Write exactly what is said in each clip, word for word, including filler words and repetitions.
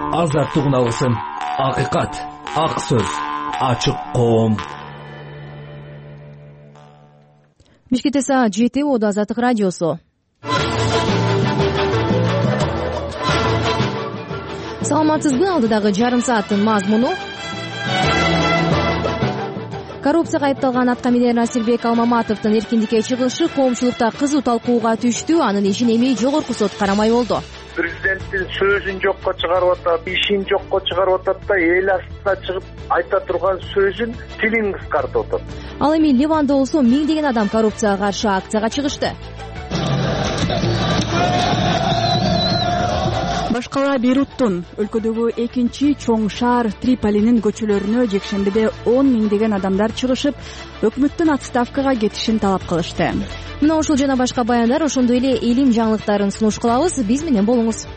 азаттык уналсын. Акыйкат, ак сөз, ачык коом. Бишкекте саат жети, Оодо Азаттык радиосу. Саламатсызбы? Алдыдагы жарым сааттын мазмуну: коррупцияга айыпталган аткаминер Насирбек Алмаматовдун эркиндикке чыгышы коомчулукта кызуу талкууга түштү. Анын ишин эми жогорку сот карамай болду. Президенттин сөзүн жокко чыгарып атат, ишин жокко чыгарып атат да, эл астына чыгып айта турган сөзүн тилин кыскартып атат. Ал эми Ливанда болсо миңдеген адам коррупцияга каршы акцияга чыгышты. Башкала Бейруттун өлкөдөгү экинчи чоң шаар Триполинин көчөлөрүнө жекшембиде он миңдеген адамдар чыгышып, өкмөттүн отставкага кетишин талап кылышты. Мына ушул жана башка баяндар, ошондой эле илим жаңылыктарын сунуш кылабыз. Биз менен болуңуз.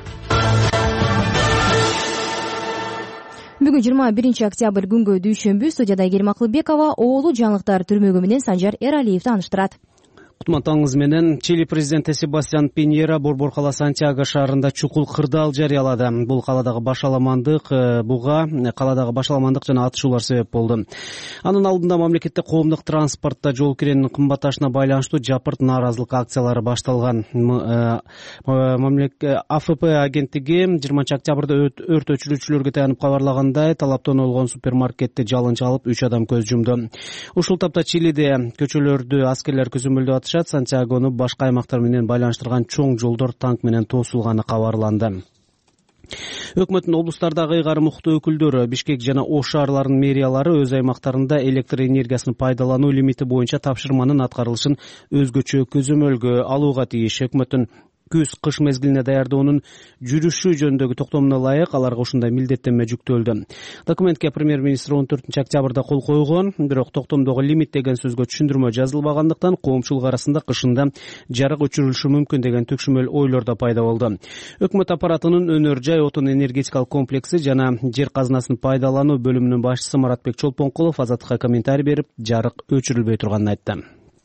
Бүгүн жыйырма биринчи октябрь күнгө дүйшөмбү. Студияда Айгерим Акылбекова, оолу жаңылыктар түрмөгү менен Санжар Эралиев тааныштырат. Кутмантаңыз менен. Чили президенти Себастьян Пиньера Борбор кала Сантьяго шаарында чукул кырдаал жарыялады. Бул каладагы башаламандык буга каладагы башаламандык жана атышуулар себеп болду. Анын алдында мамлекетте коомдук транспортто жол киренин кымбатташына байланыштуу жапырт нааразылык акциялары башталган. АФП агенттиги жыйырманчы октябрда өрт өчүрүүчүлөргө таянып кабарлагандай, талаптан олгон супермаркетте жалын чалып үч адам көз жумду. Ушул тапта Чилиде көчөлөрдү аскерлер көзөмөлдөп Сантьягону башка аймактар менен байланыштырган чоң жолдор танк менен тосулганы кабарланды. Өкмөттүн облустардагы ыйгарым укуктуу өкүлдөрү Бишкек жана Ош шаарларынын мэриялары өз аймактарында электр энергиясын пайдалануу лимити боюнча тапшырманын аткарылышын өзгөчө көзөмөлгө алууга тийиш. Өкмөттүн күз-кыш мезгилине даярдоонун жүрүшү жөнүндөгү токтомуна ылайык аларга ушундай милдеттенме жүктөлдү. Документке премьер-министр он төртүнчү октябрда кол койгон, бирок токтомдогу лимит деген сөзгө түшүндүрмө жазылбагандыктан коомчулук арасында кышында жарык өчүрүлүшү мүмкүн деген төкшүмөл ойлор да пайда болду. Өкмөт аппаратынын өнөр жай отун энергетикалык комплекси жана жер казынасын пайдалануу бөлүмүнүн башчысы Маратбек Чолпонкулов Азаттыкка комментарий берип, жарык өчүрүлбөй турганын айтты.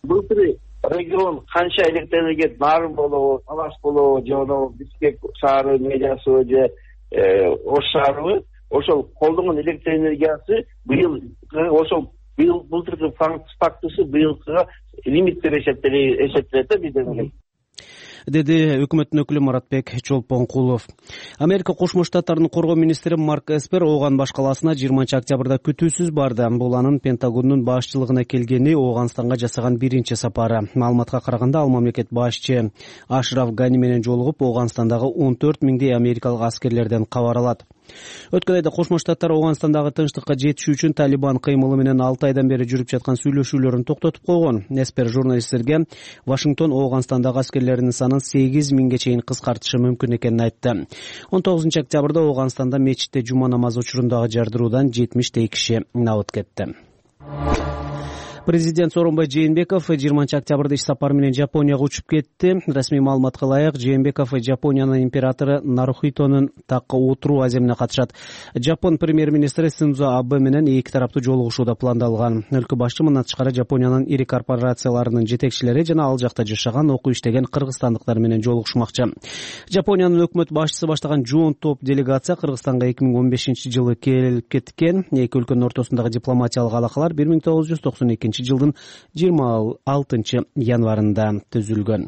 Регион канча электр энергия баар болобу, талаш болобу, же ono Бишкек шаары мэриясы же Ош шаарыбы, ошол колдонгон электр энергиясы быйыл ошол быйыл былтыркы фактысы быйылкыга лимиттер эсептелет да бизден, деди өкмөттүн өкүлү Маратбек Чолпонкулов. Америка Кошмо Штаттарынын коргоо министри Марк Эспер Ооган баш калаасына жыйырманчы октябрда күтүүсүз барды. Бул анын Пентагондун башчылыгына келгени Ооганстанга жасаган биринчи сапары. Маалыматка караганда, ал мамлекет башчы Ашраф Гани менен жолугуп, Ооганстандагы он төрт миңдей америкалык аскерлерден кабар алат. Өткөн айда Кошмо Штаттар Ооганстандагы тынчтыкка жетишүү үчүн Талибан кыймылы менен алты айдан бери жүрүп жаткан сүйлөшүүлөрүн токтотуп койгон. Эспер журналисттерге Вашингтон Ооганстандагы аскерлеринин санын сегиз миңге чейин кыскартышы мүмкүн экенин айтты. он тогузунчу октябрда Ооганстанда мечитте жума намазы учурундагы жардыруудан жетимиштей киши набыт кетти. Президент Сооронбай Жээнбеков жыйырманчы октябрда иш сапары менен Жапонияга учуп кетти. Расмий маалыматка ылайык, Жээнбеков Жапониянын императору Нарухитонун такка отуруу аземине катышат. Жапон премьер-министри Синдзо Абэ менен эки тараптуу жолугушууда пландалган. Өлкө башчы мындан тышкары Жапониянын ири корпорацияларынын жетекчилери жана ал жакта жашаган, окуп иштеген кыргызстандыктар менен жолугушмакчы. Жапониянын өкмөт башчысы баштаган жоон топ делегация Кыргызстанга эки миң он бешинчи жылы келип кеткен. Эки өлкөнүн ортосундагы дипломатиялык алакалар бир миң тогуз жүз токсон экинчи жылдын жыйырма алтынчы январында түзүлгөн.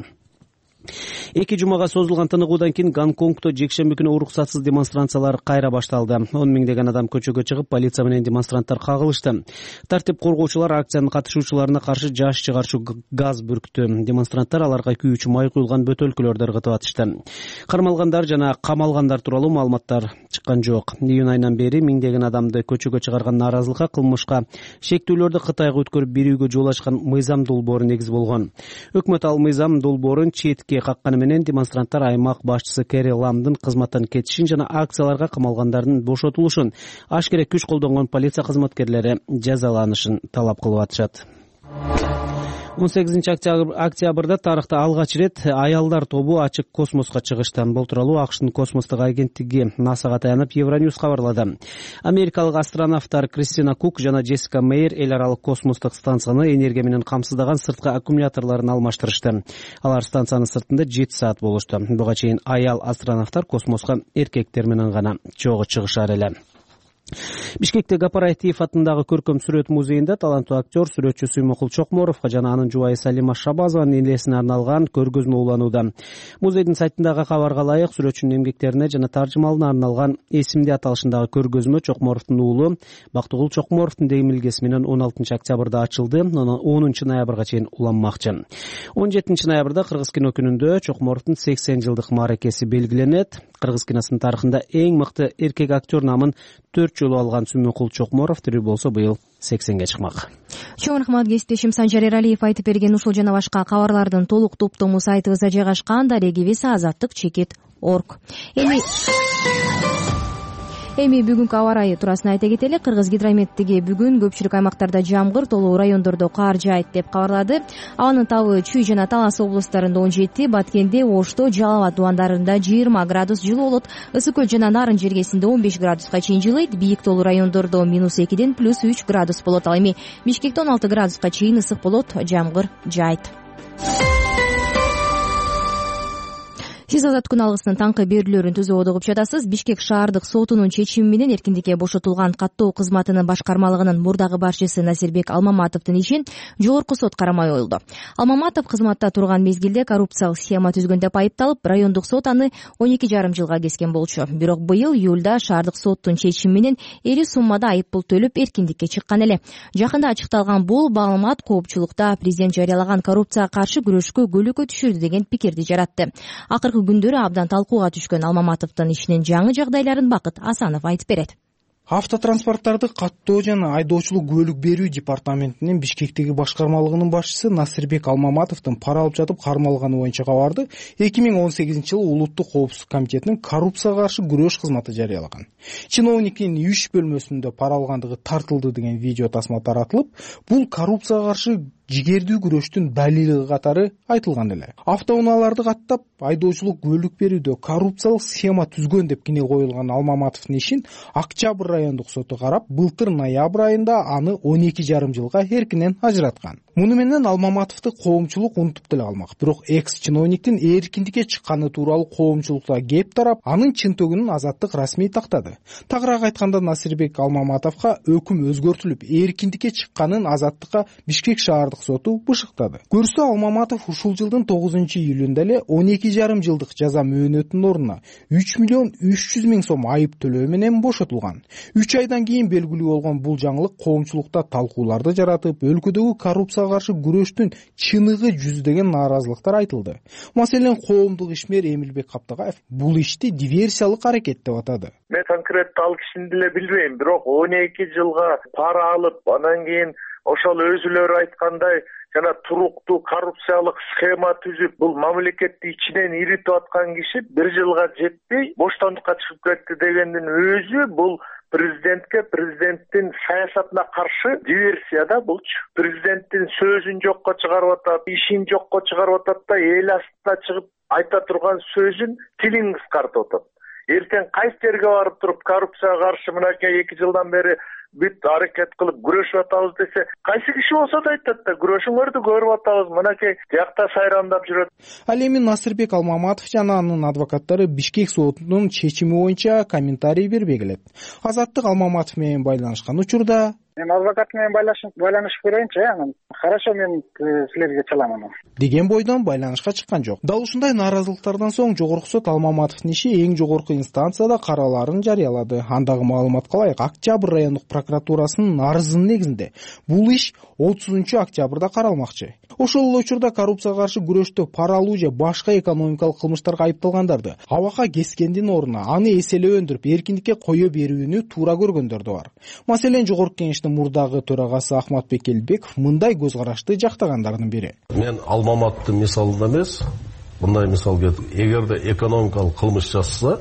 Эки жумага созулган тыныгуудан кийин Гонконгдо жекшемби күнү уруксатсыз демонстрациялар кайра башталды. он миңдеген адам көчөгө чыгып, полиция менен демонстранттар кагылышты. Тартип коргоочулар акциянын катышуучуларына каршы жаш чыгарчу газ бүрктү. Демонстранттар аларга күйүүчү май куюлган бөтөлкөлөрдү ыргытып атышты. Кармалгандар жана камалгандар тууралуу маалыматтар чыккан жок. Июнь айынан бери миңдеген адамды көчөгө чыгарган нааразылыкка кылмышка шектүүлөрдү Кытайга өткөрүп берүүгө жол ачкан мыйзам долбоору негиз болгон. Өкмөт ал мыйзам долбоорун четке какканы менен демонстранттар аймак башчысы Кери Ламдын кызматтан кетишин жана акцияларга камалгандардын бошотулушун, ашкере күч колдонгон полиция кызматкерлери жазаланышын талап кылып атышат. он сегизинчи октябрда тарыхта алгач ирет аялдар тобу ачык космоско чыгышты. Бул тууралуу АКШтын космостук агенттиги НАСАга таянып Евроньюз кабарлады. Америкалык астронавттар Кристина Кук жана Джессика Мейер эл аралык космостук станцияны энергия менен камсыздаган сырткы аккумуляторлорун алмаштырышты. Алар станциянын сыртында жети саат болушту. Буга чейин аял астронавттар космоско эркектер менен гана чогуу чыгышар эле. Бишкекте Гапараев атындагы көркөм сүрөт музейинде таланттуу актер, сүрөтчү Сүймөкул Чокморовго жана анын жубайы Салима Шабазованын элесине арналган көргөзмө уланууда. Музейдин сайтындагы кабарга ылайык сүрөтчүнүн эмгектерине жана таржымалына арналган эсимде аталышындагы көргөзмө Чокморовдун уулу Бактыгул Чокморовдун демилгеси менен он алтынчы октябрда ачылды. онунчу ноябрга чейин уланмакчы. он жетинчи ноябрда Кыргыз кино күнүндө Чокморовдун сексен жылдык мааракеси белгиленет. Кыргыз киносунун тарыхында эң мыкты эркек актер намын төрт жолу алган Сүймөкул Чокморов тирүү болсо быйыл сексенге чыкмак. Чоң рахмат кесиптешим Санжар Эралиев айтып берген ушул жана башка кабарлардын толук топтому сайтыбызда жайгашкан. Дарегибиз азаттык чекит орг. Эми Эми бүгүнкү аба ырайы туурасында айта кетели. Кыргыз гидрометтиги бүгүн көпчүлүк аймактарда жамгыр, толуу райондордо кар жаайт деп кабарлады. Абанын табы Чүй жана Талас облустарында он жети, Баткенде, Ошто, Жалал абад дубандарында жыйырма градус жылуу болот. Ысык көл жана Нарын жергесинде он беш градуска чейин жылыйт. Бийик толуу райондордо минус экиден плюс үч градус болот. Ал эми Бишкекте он алты градуска чейин ысык болот, жамгыр жаайт. Сиз Азат күн алгысынын таңкы берүүлөрүн түзүүгө угуп жатасыз. Бишкек шаардык сотунун чечими менен эркиндикке бошотулган каттоо кызматынын башкармалыгынын мурдагы башчысы Насирбек Алмаматовдун ишин жогорку сот карамай коюлду. Алмаматов кызматта турган мезгилде коррупциялык схема түзгөн деп айыпталып, райондук сот аны он эки жарым жылга кескен болчу. Бирок быйыл июлда шаардык соттун чечими менен ири суммада айыппул төлөп эркиндикке чыккан эле. Жакында ачыкталган бул маалымат коопчулукта президент жарыялаган коррупцияга каршы күрөшкө көөлөкө түшүрдү деген пикирди жаратты. Акыркы күндөрү абдан талкууга түшкөн Алмаматовдун ишинин жаңы жагдайларын Бакыт Асанов айтып берет. Автотранспорттарды каттоо жана айдоочулук күбөлүк берүү департаментинин Бишкектеги башкармалыгынын башчысы Насирбек Алмаматовдун пара алып жатып кармалганы боюнча кабарды эки миң он сегизинчи жылы Улуттук коопсуздук комитетинин коррупцияга каршы күрөш кызматы жарыялаган. Чиновниктин үч бөлмөсүндө пара алгандыгы тартылды деген видео тасма таратылып, бул коррупцияга каршы жигердүү күрөштүн далили катары айтылган эле. Автоунааларды каттап, айдоочулук күбөлүк берүүдө коррупциялык схема түзгөн деп кине коюлган Алмаматовдун ишин Октябрь райондук соту карап, былтыр ноябрь айында аны он эки жарым жылга эркинен ажыраткан. Муну менен Алмаматовду коомчулук унутуп деле калмак. Бирок экс-чиновниктин эркиндикке чыкканы тууралуу коомчулукта кеп тарап, анын чынтөгүнүн азаттык расмий тактады. Тагыраак айтканда Насирбек Алмаматовго өкүм өзгөртүлүп, эркиндикке чыкканын азаттыкка Бишкек шаардык соту бышыктады. Көрсө Алмаматов ушул жылдын тогузунчу июлунда эле он эки жарым жылдык жаза мөөнөтүнүн ордуна үч миллион үч жүз миң сом айып төлөө менен бошотулган. үч айдан кийин белгилүү болгон бул жаңылык коомчулукта талкууларды жаратып, өлкөдөгү коррупцияга каршы күрөштүн чыныгы жүздөгөн нааразылыктар айтылды. Маселен, коомдук ишмер Эмилбек Каптагаев бул ишти диверсиялык аракет деп атады. Мен конкреттүү ал кишини деле билбейм, бирок он эки жылга пара алып, анан кийин ошол өзүлөрү айткандай жана туруктуу коррупциялык схема түзүп, бул мамлекетти ичинен иритип аткан киши бир жылга жетпей боштондукка чыгып кетти дегендин өзү бул президентке, президенттин саясатына каршы диверсия да булчу. Президенттин сөзүн жокко чыгарып атат, ишин жокко чыгарып атат да, эл астына чыгып айта турган сөзүн тилин кыскартып атат. Эртең кайсы жерге барып туруп коррупцияга каршы мынакей эки жылдан бери бүт аракет кылып күрөшүп атабыз десе, кайсы киши болсо да айтат да, күрөшүңөрдү көрүп атабыз, мынакей жакта сайрандап жүрөт. Ал эми Насирбек Алмаматов жана анын адвокаттары Бишкек сотунун чечими боюнча комментарий бербей келет. Азаттык Алмаматов менен байланышкан учурда мен адвокат менен байланышып көрөйүнчү, анан хорошо, мен силерге чалам аны деген бойдон байланышка чыккан жок. Дал ушундай нааразылыктардан соң жогорку сот Алмаматовдун иши эң жогорку инстанцияда караларын жарыялады. Андагы маалыматка ылайык, Октябрь райондук прокуратурасынын арызынын негизинде бул иш отузунчу октябрда каралмакчы. Ошол эле учурда коррупцияга каршы күрөштө пара алуу же башка экономикалык кылмыштарга айыпталгандарды абакка кескендин ордуна аны эселеп өндүрүп, эркиндикке кое берүүнү туура көргөндөр да бар. Маселен, жогорку кеңештин мурдагы төрагасы Ахматбек Элбеков мындай көз карашты жактагандардын бири. Мен Алмаматтын мисалында эмес, мындай мисал келтирем. Эгерде экономикалык кылмыш жасаса,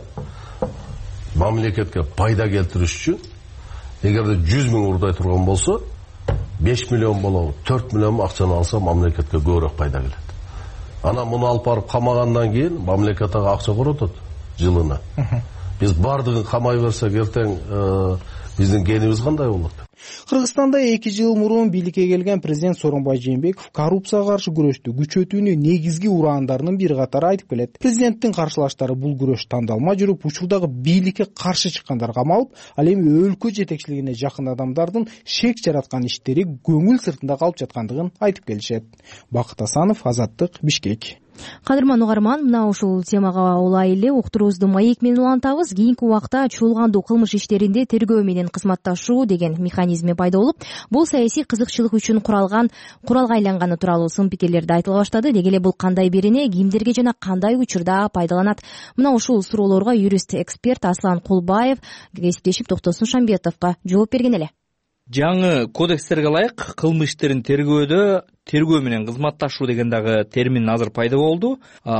мамлекетке пайда келтириш үчүн эгерде жүз миң урдай турган болсо, беш миллион болобу, төрт миллион акчаны алса мамлекетке көбүрөөк пайда келет. Анан муну алып барып камагандан кийин мамлекет ага акча коротот жылына. Биз бардыгын камай берсек эртең биздин кенибиз кандай болот? Кыргызстанда эки жыл мурун бийликке келген президент Сооронбай Жээнбеков коррупцияга каршы күрөштү күчөтүүнү негизги ураандарынын бири катары айтып келет. Президенттин каршылаштары бул күрөш тандалмай жүрүп, учурдагы бийликке каршы чыккандар камалып, ал эми өлкө жетекчилигине жакын адамдардын шек жараткан иштери көңүл сыртында калып жаткандыгын айтып келишет. Бакыт Асанов, Азаттык, Бишкек. Кадырман угарман, мына ушул темага улай эле уктуруубузду маек менен улантабыз. Кийинки убакта чуулгандуу кылмыш иштеринде тергөө менен кызматташуу деген механизми пайда болуп, бул саясий кызыкчылык үчүн куралган куралга айланганы тууралуу сын пикирлерди айтыла баштады. Деги эле бул кандай берене, кимдерге жана кандай учурда пайдаланат? Мына ушул суроолорго юрист эксперт Аслан Кулбаев кесиптешип Токтосун Шамбетовго жооп берген эле. Жаңы кодекстерге ылайык кылмыш иштерин тергөөдө тергөө менен кызматташуу деген дагы термин азыр пайда болду.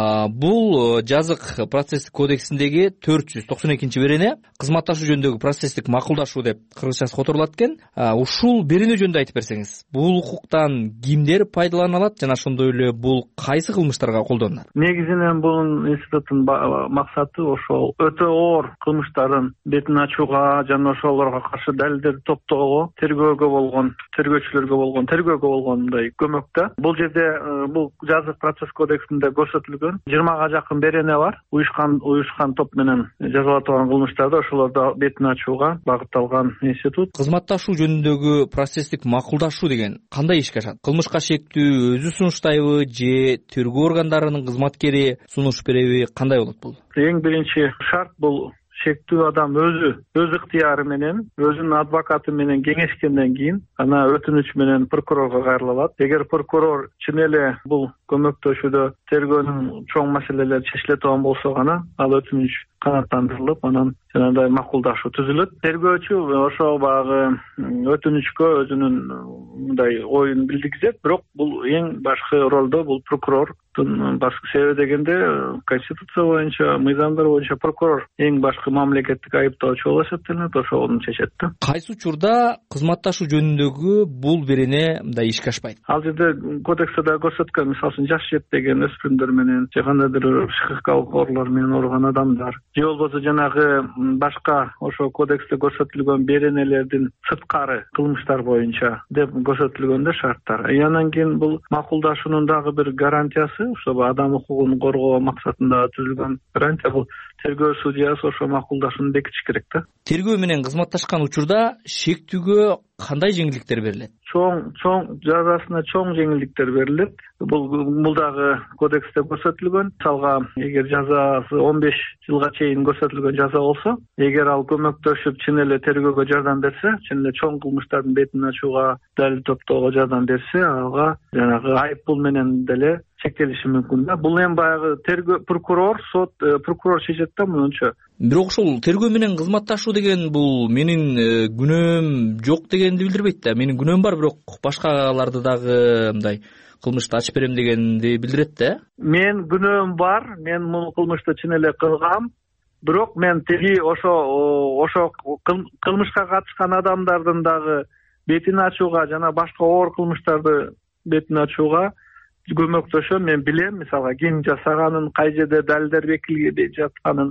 Бул жазык процесстик кодексиндеги төрт жүз токсон экинчи берене кызматташуу жөнүндөгү процесстик макулдашуу деп кыргызчасы которулат экен. Ушул берене жөнүндө айтып берсеңиз, бул укуктан кимдер пайдалана алат жана ошондой эле бул кайсы кылмыштарга колдонулат? Негизинен бул институттун максаты ошол өтө оор кылмыштардын бетин ачууга жана ошолорго каршы далилдерди топтоого, тергөөгө болгон, тергөөчүлөргө болгон, тергөөгө болгон мындай көмөктө. Бул жерде бул жазык процесс кодексинде көрсөтүлгөн жыйырмага жакын берене бар. Уюшкан уюшкан топ менен жазалатылган кылмыштарды ошолорду бетин ачууга багытталган институт. Кызматташуу жөнүндөгү процесстик макулдашуу деген кандай ишке ашат? Кылмышка шектүү өзү сунуштайбы же тергөө органдарынын кызматкери сунуш береби, кандай болот бул? Эң биринчи шарт бул шектүү адам өзү өз ыктыяры менен, өзүнүн адвокаты менен кеңешкенден кийин ана өтүнүч менен прокурорго кайрыла алат. Эгер прокурор чын эле бул көмөктөшүүдө тергөөнүн чоң маселелери чечиле турган болсо гана ал өтүнүч канааттандырылып, анан жанагындай макулдашуу түзүлөт. Тергөөчү ошол багы өтүнүчкө өзүнүн мындай оюн билдиргизет, бирок бул эң башкы ролдо бул прокурордун башкы себеби дегенде конституция боюнча, мыйзамдар боюнча прокурор эң башкы мамлекеттик айыптоочу болуп эсептелет, ошону чечет да. Кайсы учурда кызматташуу жөнүндөгү бул берене мындай ишке ашпайт? Ал жерде кодексте да көрсөткөн, мисалы үчүн жаш жетпеген өспүрүмдөр менен же кандайдыр психикалык оорулар менен ооруган адамдар же болбосо жанагы башка ошо кодексте көрсөтүлгөн беренелердин сырткары кылмыштар боюнча деп көрсөтүлгөндө шарттар. Анан кийин бул макулдашуунун дагы бир гарантиясы, ошо адам укугун коргоо максатында түзүлгөн гарантия, бул тергөө судьясы ошо макулдашууну бекитиш керек да. Тергөө менен кызматташкан учурда шектүүгө кандай жеңилдиктер берилет? Чоң чоң жазасына чоң жеңилдиктер берилет. Бул бул дагы кодексте көрсөтүлгөн. Мисалга, эгер жазасы он беш жылга чейин көрсөтүлгөн жаза болсо, эгер ал көмөктөшүп чын эле тергөөгө жардам берсе, чын эле чоң кылмыштардын бетин ачууга, далил топтоого жардам берсе, ага жанагы айып пул менен деле чектелиши мүмкүн да. Бул эми баягы тергөө прокурор, сот прокурор чечет да мынча. Бирок ошол тергөө менен кызматташуу деген бул менин күнөөм жок дегенди билдирбейт да. Менин күнөөм бар, бирок башкаларды дагы мындай кылмышты ачып берем дегенди билдирет да. Мен күнөөм бар, мен муну кылмышты чын эле кылгам, бирок мен теги ошо ошо кылмышка катышкан адамдардын дагы бетин ачууга жана башка оор кылмыштарды бетин ачууга көмөктөшөм. Мен билем, мисалга ким жасаганын, кай жерде далилдер бекилип жатканын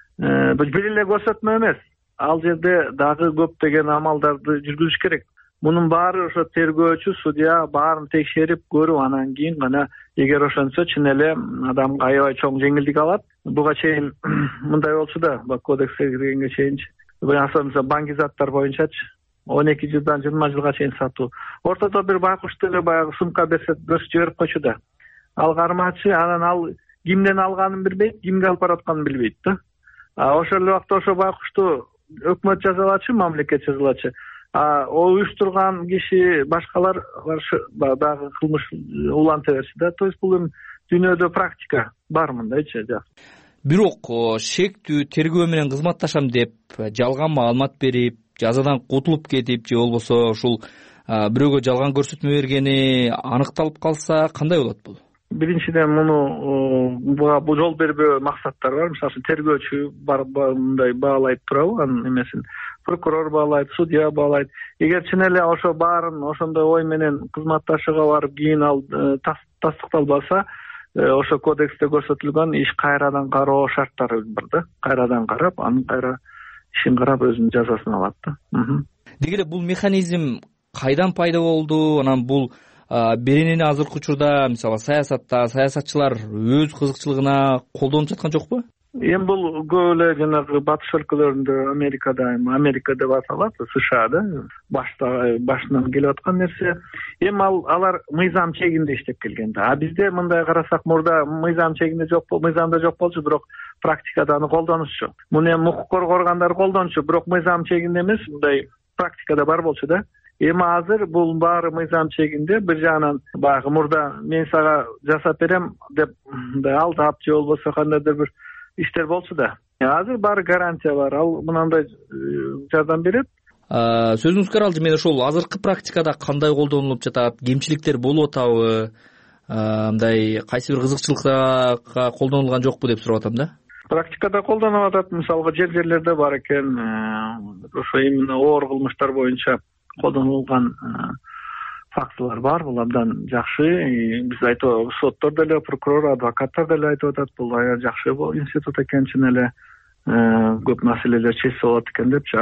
бир эле көрсөтмө эмес. Ал жерде дагы көптөгөн амалдарды жүргүзүш керек. Мунун баары ошо тергөөчү, судья баарын текшерип көрүп, анан кийин гана эгер ошонсо чын эле адамга аябай чоң жеңилдик алат. Буга чейин мындай болчу да, кодекске киргенге чейинчи. Мисалы банк заттар боюнчачы он эки жылдан жыйырма жылга чейин сатуу. Ортодо бир байкушту эле баягы сумка берсе, көрсөтүп жиберип койчу да. Ал кармачы, анан ал кимден алганын билбейт, кимге алып баратканын билбейт да. А ошол эле убакта ошо байкушту өкмөт жазалачы, мамлекет жазалачы. А уюштурган киши башкалар каршы дагы кылмыш уланта берчү да. То есть бул эми дүйнөдө практика бар мындайчы. Бирок шектүү тергөө менен кызматташам деп жалган маалымат берип, жазадан кутулуп кетип же болбосо ушул бирөөгө жалган көрсөтмө бергени аныкталып калса кандай болот бул? Биринчиден муну буга жол бербөө максаттар бар. Мисалы үчүн тергөөчү бар мындай баалайт турабы анын эмесин. прокурор баалайт, судья баалайт. Эгер чын эле ошо баарын ошондой ой менен кызматташууга барып кийин ал тастыкталбаса, ошо кодексте көрсөтүлгөн иш кайрадан кароо шарттары бар да. Кайрадан карап, анын кайра ишин карап өзүнүн жазасын алат да. Деги эле бул механизм кайдан пайда болду? Анан бул беренени азыркы учурда мисалы саясатта саясатчылар өз кызыкчылыгына колдонуп жаткан жокпу? Эми бул көп эле жанагы батыш өлкөлөрүндө, Америкада, эми Америка деп аталат, США да башта башынан келип аткан нерсе. Эми ал алар мыйзам чегинде иштеп келген да. А бизде мындай карасак, мурда мыйзам чегинде жок, мыйзамда жок болчу, бирок практикада аны колдонушчу. Муну эми укук органдары колдончу, бирок мыйзам чегинде эмес, мындай практикада бар болчу да. Эми азыр бул баары мыйзам чегинде. Бир жагынан баягы мурда мен сага жасап берем деп мындай алдап же болбосо кандайдыр бир иштер болчу да. Азыр баары гарантия бар. Ал мынандай жардам берет. Сөзүңүзгө аралжы мен ошол азыркы практикада кандай колдонулуп жатат, кемчиликтер болуп атабы, мындай кайсы бир кызыкчылыкка колдонулган жокпу деп сурап атам да. Практикада колдонуп атат, мисалга жер жерлерде бар экен. Ошо именно оор кылмыштар боюнча колдонулган фактылар бар. Бул абдан жакшы. Биз айтып, соттор деле, прокурор, адвокаттар деле айтып атат, бул аябай жакшы институт экен, чын эле көп маселелер чечсе болот экен депчи.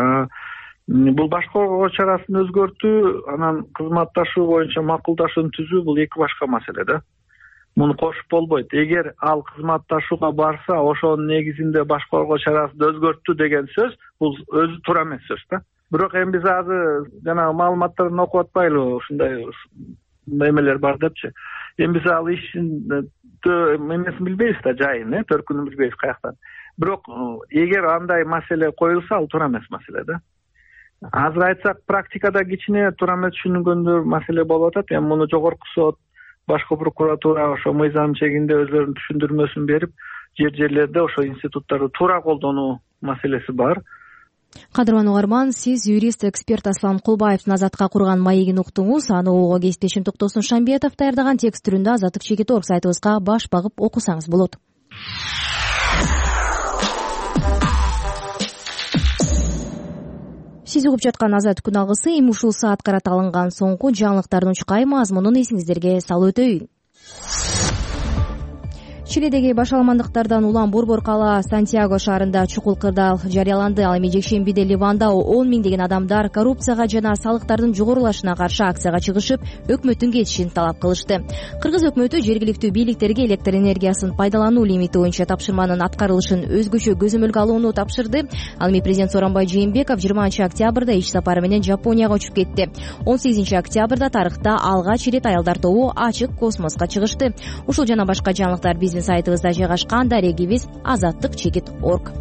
Бул башка коргоо чарасын өзгөртүү, анан кызматташуу боюнча макулдашууну түзүү, бул эки башка маселе да. Муну кошуп болбойт. Эгер ал кызматташууга барса, ошонун негизинде башка коргоо чарасын өзгөртүү деген сөз, бул өзү туура эмес сөз да. Бирок эми биз азыр жана маалыматтарын окуп атпайлыбы, ушундай эмелер бар депчи. Эми биз ал ишин эмесин билбейбиз да, жайын, э, төркүнүн билбейбиз каяктан. Бирок эгер андай маселе коюлса, ал туура эмес маселе да. Азыр айтсак, практикада кичине туура эмес түшүнгөндөр маселе болуп атат. Эми муну жогорку сот, башкы прокуратура ошо мыйзам чегинде өзлөрүнүн түшүндүрмөсүн берип, жер жерлерде ошо институттарды туура колдонуу маселеси бар. Кадырман угарман, сиз юрист эксперт Аслан Кулбаевдин Азатка курган маегин уктуңуз. Аны угууга кесиптешим Токтосун Шамбиетов даярдаган текст түрүндө азаттык чекит точка орг сайтыбызга баш багып окусаңыз болот. Сиз угуп жаткан Азат күн алгысы эми ушул саат карата алынган соңку жаңылыктардын учкай мазмунун эсиңиздерге салып өтөйүн. Чилидеги башаламандыктардан улам Борбор кала Сантьяго шаарында чукул кырдаал жарыяланды. Ал эми жекшембиде Ливанда он миңдеген адамдар коррупцияга жана салыктардын жогорулашына каршы акцияга чыгышып, өкмөттүн кетишин талап кылышты. Кыргыз өкмөтү жергиликтүү бийликтерге электр энергиясын пайдалануу лимити боюнча тапшырманын аткарылышын өзгөчө көзөмөлгө алууну тапшырды. Ал эми президент Сооронбай Жээнбеков жыйырманчы октябрда иш сапары менен Жапонияга учуп кетти. он сегизинчи октябрда тарыхта алгач ирет аялдар тобу ачык космоско чыгышты. Ушул жана башка жаңылыктар биздин сайтыбызда жайгашкан. Дарегибиз азаттык чекит точка орг.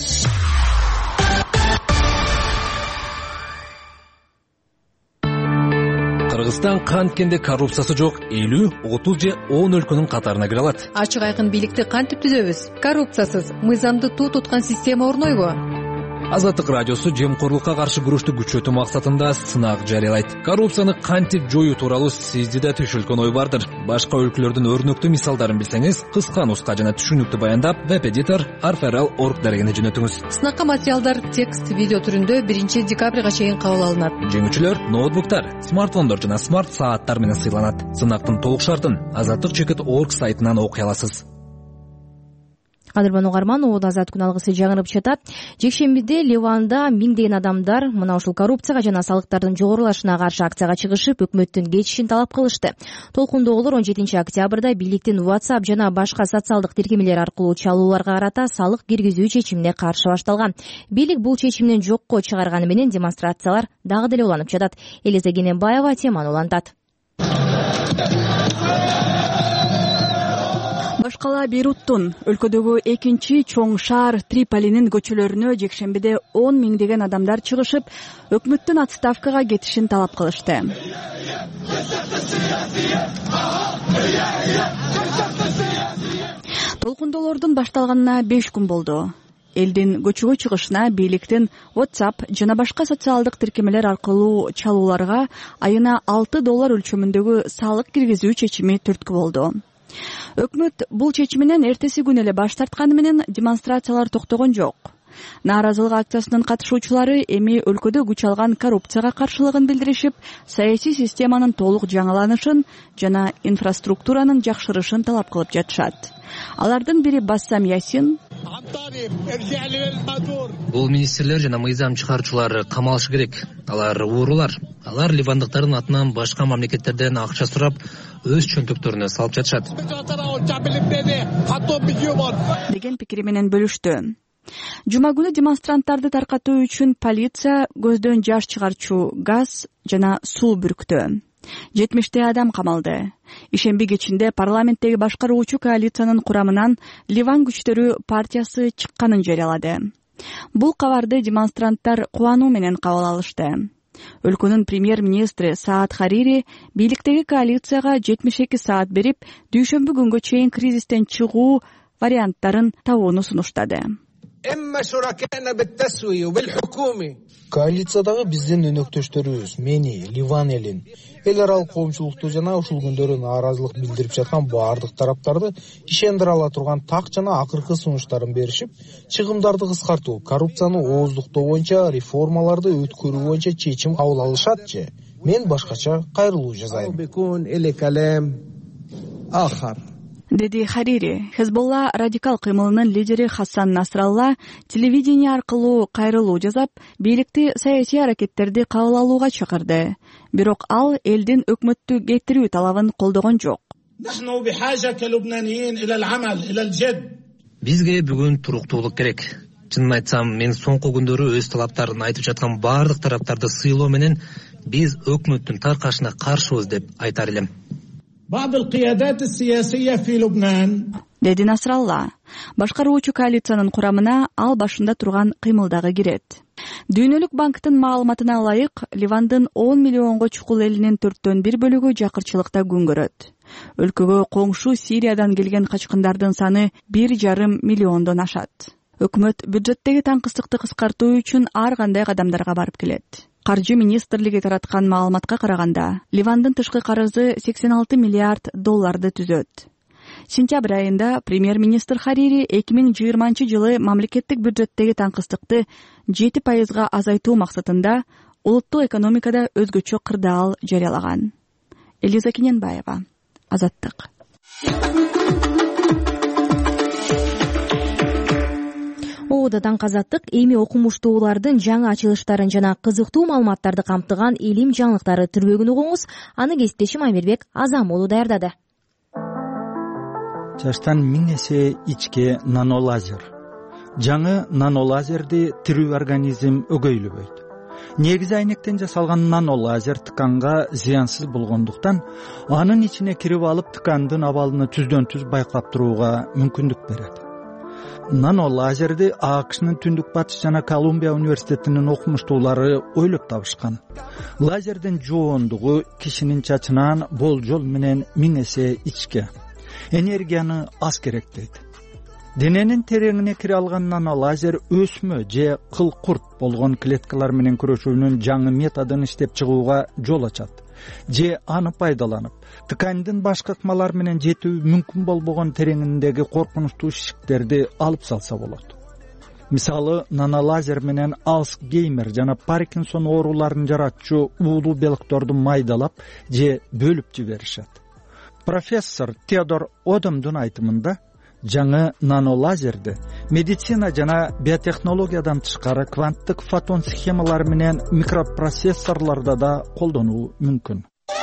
Кыргызстан канткенде коррупциясы жок элүү, отуз же он өлкөнүн катарына кире алат. Ачык айкын бийликти кантип түзөбүз? Коррупциясыз мыйзамды туу туткан система орнойбу? Азаттык радиосу жемкорлукка каршы күрөштү күчөтүү максатында сынак жарыялайт. Коррупцияны кантип жоюу тууралуу сизде да түшүлгөн ой бардыр. Башка өлкөлөрдүн өрнөктүү мисалдарын билсеңиз, кыска нуска жана түшүнүктүү баяндап веб-эдитор арферал точка орг дарегине жөнөтүңүз. Сынакка материалдар текст, видео түрүндө биринчи декабрга чейин кабыл алынат. Жеңүүчүлөр ноутбуктар, смартфондор жана смарт сааттар менен сыйланат. Сынактын толук шартын азаттык чекит точка орг сайтынан окуй аласыз. Кадырман угарман, ууда Азат күн алгысы жаңырып жатат. Жекшембиде Ливанда миңдеген адамдар мына ушул коррупцияга жана салыктардын жогорулашына каршы акцияга чыгышып, өкмөттүн кетишин талап кылышты. Толкундоолор он жетинчи октябрда бийликтин WhatsApp жана башка социалдык тиркемелер аркылуу чалууларга карата салык киргизүү чечимине каршы башталган. Бийлик бул чечимден жокко чыгарганы менен демонстрациялар дагы деле уланып жатат. Элиза Кененбаева теманы улантат. Баш кала Бейруттун өлкөдөгү экинчи чоң шаар Триполинин көчөлөрүнө жекшембиде он миңдеген адамдар чыгышып, өкмөттүн отставкага кетишин талап кылышты. Толкундоолордун башталганына беш күн болду. Элдин көчөгө чыгышына бийликтин WhatsApp жана башка социалдык тиркемелер аркылуу чалууларга айына алты доллар өлчөмүндөгү салык киргизүү чечими түрткү болду. Өкмөт бул чечиминен эртеси күнү эле баш тартканы менен демонстрациялар токтогон жок. Нааразылык акциясынын катышуучулары эми өлкөдө күч алган коррупцияга каршылыгын билдиришип, саясий системанын толук жаңыланышын жана инфраструктуранын жакшырышын талап кылып жатышат. Алардын бири Бассам Ясин: бул министрлер жана мыйзам чыгаруучулар камалышы керек. Алар уурулар. Алар ливандыктардын атынан башка мамлекеттерден акча сурап, өз чөнтөктөрүнө салып жатышат деген пикири менен бөлүштү. Жума күнү демонстранттарды таркатуу үчүн полиция көздөн жаш чыгарчу газ жана суу бүрктү. жетимиштей адам камалды. Ишемби кечинде парламенттеги башкаруучу коалициянын курамынан Ливан күчтөрү партиясы чыкканын жарыялады. Бул кабарды демонстранттар кубануу менен кабыл алышты. Өлкөнүн премьер-министри Саад Харири бийликтеги коалицияга жетимиш эки саат берип, дүйшөмбү күнгө чейин кризистен чыгуу варианттарын табууну сунуштады. Коалициядагы биздин өнөктөштөрүбүз мени, Ливан элин, эл аралык коомчулукту жана ушул күндөрү нааразылык билдирип жаткан баардык тараптарды ишендире ала турган так жана акыркы сунуштарын беришип, чыгымдарды кыскартуу, коррупцияны ооздуктоо боюнча реформаларды өткөрүү боюнча чечим кабыл алышатчы. Мен башкача кайрылуу жасайм, деди Харири. Хезболла радикал кыймылынын лидери Хасан Насралла телевидение аркылуу кайрылуу жасап, бийликти саясий аракеттерди кабыл алууга чакырды. Бирок ал элдин өкмөттү кетирүү талабын колдогон жок. Бизге бүгүн туруктуулук керек. Чынын айтсам, мен соңку күндөрү өз талаптарын айтып жаткан баардык тараптарды сыйлоо менен биз өкмөттүн таркашына каршыбыз деп айтар элем. деди Насралла. Башкаруучу коалициянын курамына ал башында турган кыймылдагы кирет. Дүйнөлүк банктын маалыматына ылайык, Ливандын он миллионго чукул элинин төрттөн бир бөлүгү жакырчылыкта күн көрөт. Өлкөгө коңшу Сириядан келген качкындардын саны бир жарым миллиондон ашат. Өкмөт бюджеттеги таңкыстыкты кыскартуу үчүн ар кандай кадамдарга барып келет. Каржы министрлиги тараткан маалыматка караганда, Ливандын тышкы карызы сексен алты миллиард долларды түзөт. Сентябрь айында премьер-министр Харири эки миң жыйырманчы жылы мамлекеттик бюджеттеги таңкыстыкты жети пайызга азайтуу максатында улуттук экономикада өзгөчө кырдаал жарыялаган. Элиза Кененбаева, Азаттык. Оодо таңкы Азаттык эми окумуштуулардын жаңы ачылыштарын жана кызыктуу маалыматтарды камтыган илим жаңылыктары түрбөгүн угуңуз. Аны кесиптешим Айбербек Азамолу даярдады. Жаштан миң эсе ичке нанолазер. Жаңы нанолазерди тирүү организм өгөйлөбөйт. Негизи айнектен жасалган нанолазер тыканга зыянсыз болгондуктан, анын ичине кирип алып тыкандын абалын түздөн түз байкап турууга мүмкүндүк берет. Нанолазерди АКШнын Түндүк Батыш жана Колумбия университетинин окумуштуулары ойлоп табышкан. Лазердин жоондугу кишинин чачынан болжол менен миң эсе ичке. Энергияны аз керек дейт. Дененин тереңине кире алган нанолазер өсмө же кыл-курт болгон клеткалар менен күрөшүүнүн жаңы методун иштеп чыгууга жол ачат. Же аны пайдаланып, тыкандын башка ыкмалар менен жетүү мүмкүн болбогон тереңиндеги коркунучтуу шишиктерди алып салса болот. Мисалы, нанолазер менен Алцгеймер жана Паркинсон ооруларын жаратчу уулуу белокторду майдалап же бөлүп жиберишет. Профессор Теодор Одомдун айтымында, жаңы нанолазерди медицина жана биотехнологиядан тышкары кванттык фотон схемалар менен микропроцессорлордо да колдонуу мүмкүн.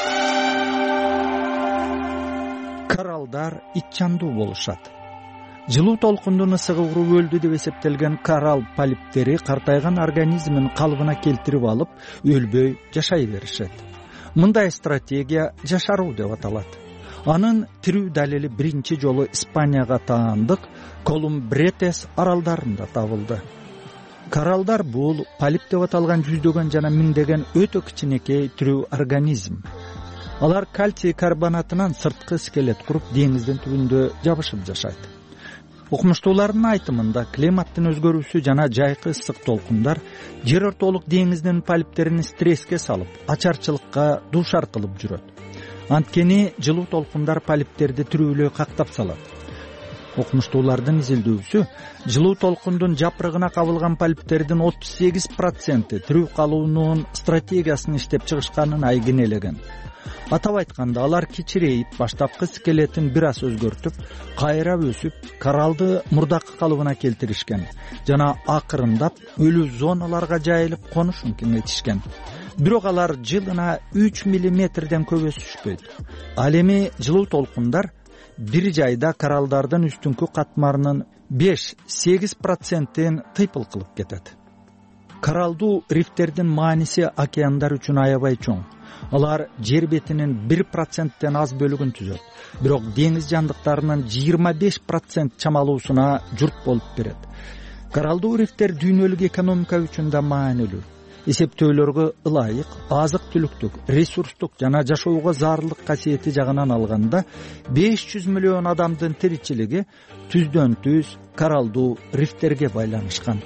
Коралдар итчандуу болушат. Жылуу толкундун ысыгы уруп өлдү деп эсептелген коралл полиптери картайган организмин калыбына келтирип алып, өлбөй жашай беришет. Мындай стратегия жашаруу деп аталат. Анын тирүү далили биринчи жолу Испанияга таандык Колумбретес аралдарында табылды. Коралдар бул полип деп аталган жүздөгөн жана миңдеген өтө кичинекей тирүү организм. Алар кальций карбонатынан сырткы скелет куруп деңиздин түбүндө жабышып жашайт. Окумуштуулардын айтымында климаттын өзгөрүүсү жана жайкы ысык толкундар жер ортолук деңиздин полиптерин стресске салып, ачарчылыкка дуушар кылып жүрөт. Анткени жылуу толкундар полиптерди тирүүлөй кактап салат. Окумуштуулардын изилдөөсү жылуу толкундун жапырыгына кабылган полиптердин отуз сегиз проценти тирүү калуунун стратегиясын иштеп чыгышканын айгинелеген. Атап айтканда, алар кичирейип, баштапкы скелетин бир аз өзгөртүп, кайра өсүп, коралды мурдакы калыбына келтиришкен жана акырындап өлүү зоналарга жайылып конушун кеңейтишкен. Бирок алар жылына үч миллиметрден көп өсүшпөйт. Ал эми жылуу толкундар бир жайда коралдардын үстүнкү катмарынын беш сегиз процентин тыйпыл кылып кетет. Коралдуу рифтердин мааниси океандар үчүн аябай чоң. Алар жер бетинин бир проценттен аз бөлүгүн түзөт. Бирок деңиз жандыктарынын жыйырма беш процент чамалуусуна журт болуп берет. Коралдуу рифтер дүйнөлүк экономика үчүн да маанилүү. Эсептөөлөргө ылайык азык-түлүктүк, ресурстук жана жашоого зарылдык касиети жагынан алганда беш жүз миллион адамдын тиричилиги түздөн түз коралдуу рифтерге байланышкан.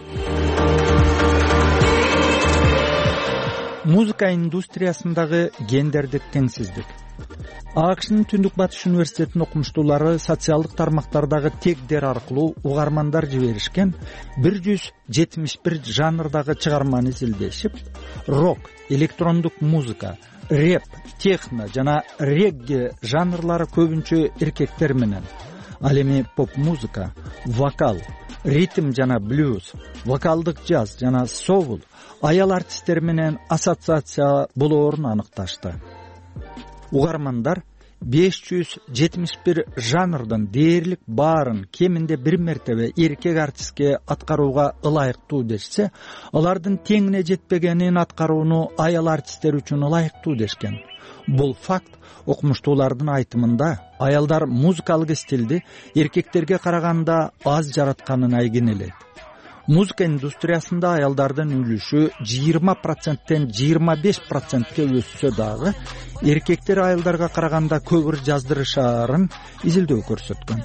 Музыка индустриясындагы гендердик теңсиздик. АКШнын Түндүк Батыш университетинин окумуштуулары социалдык тармактардагы тегдер аркылуу угармандар жиберишкен бир жүз жетимиш бир жанрдагы чыгарманы изилдешип, рок, электрондук музыка, рэп, техно жана регги жанрлары көбүнчө эркектер менен, ал эми поп-музыка, вокал, ритм жана блюз, вокалдык джаз жана соул аял артисттер менен ассоциация болоорун аныкташты. Угармандар беш жүз жетимиш бир жанрдын дээрлик баарын кеминде бир мертебе эркек артистке аткарууга ылайыктуу дешсе, алардын теңине жетпегенин аткарууну аял артисттер үчүн ылайыктуу дешкен. Бул факт окумуштуулардын айтымында аялдар музыкалык стилди эркектерге караганда аз жаратканын айгинелейт. Музыка индустриясында аялдардын үлүшү жыйырма проценттен жыйырма беш процентке өссө дагы эркектер аялдарга караганда көбүр жаздырышаарын изилдөө көрсөткөн.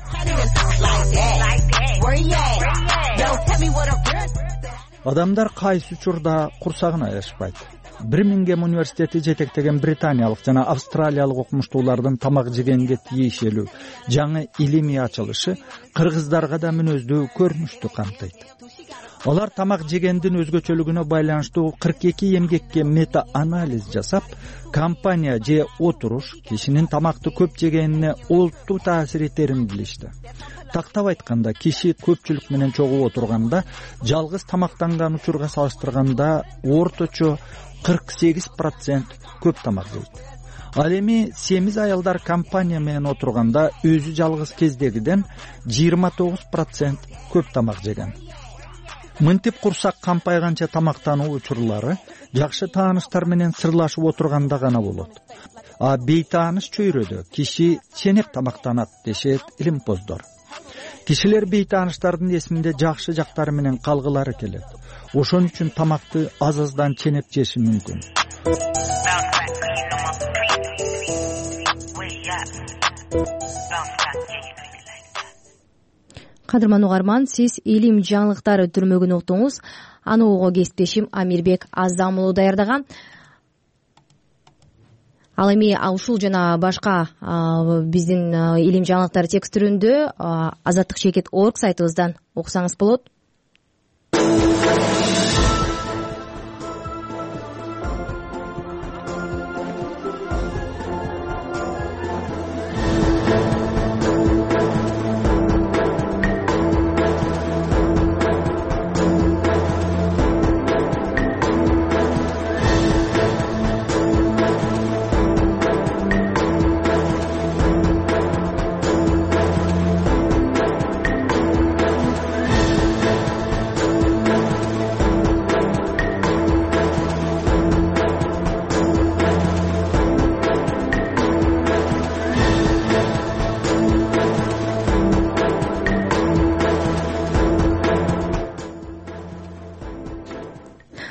Адамдар кайсы учурда курсагын аяшпайт. Бирмингем университети жетектеген британиялык жана австралиялык окумуштуулардын тамак жегенге тиешелүү жаңы илимий ачылышы кыргыздарга да мүнөздүү көрүнүштү камтыйт. Алар тамак жегендин өзгөчөлүгүнө байланыштуу кырк эки эмгекке мета-анализ жасап, компания же отуруш кишинин тамакты көп жегенине олуттуу таасир этерин билишти. Тактап айтканда, киши көпчүлүк менен чогуу отурганда жалгыз тамактанган учурга салыштырганда орточо кырк сегиз процент көп тамак жейт. Ал эми семиз аялдар компания менен отурганда өзү жалгыз кездегиден жыйырма тогуз процент көп тамак жеген. Мынтип курсак кампайганча тамактануу учурлары жакшы тааныштар менен сырлашып отурганда гана болот. А бейтааныш чөйрөдө киши ченеп тамактанат дешет илимпоздор. Кишилер бейтааныштардын эсинде жакшы жактары менен калгылары келет. Ошон үчүн тамакты аз-аздан ченеп жеши мүмкүн. Кадырман угарман, сиз илим жаңылыктары түрмөгүн уктуңуз. Аны угууга кесиптешим Амирбек Азамулу даярдаган. Ал эми ушул жана башка биздин илим жаңылыктары текст түрүндө азаттык чекит орг сайтыбыздан окусаңыз болот.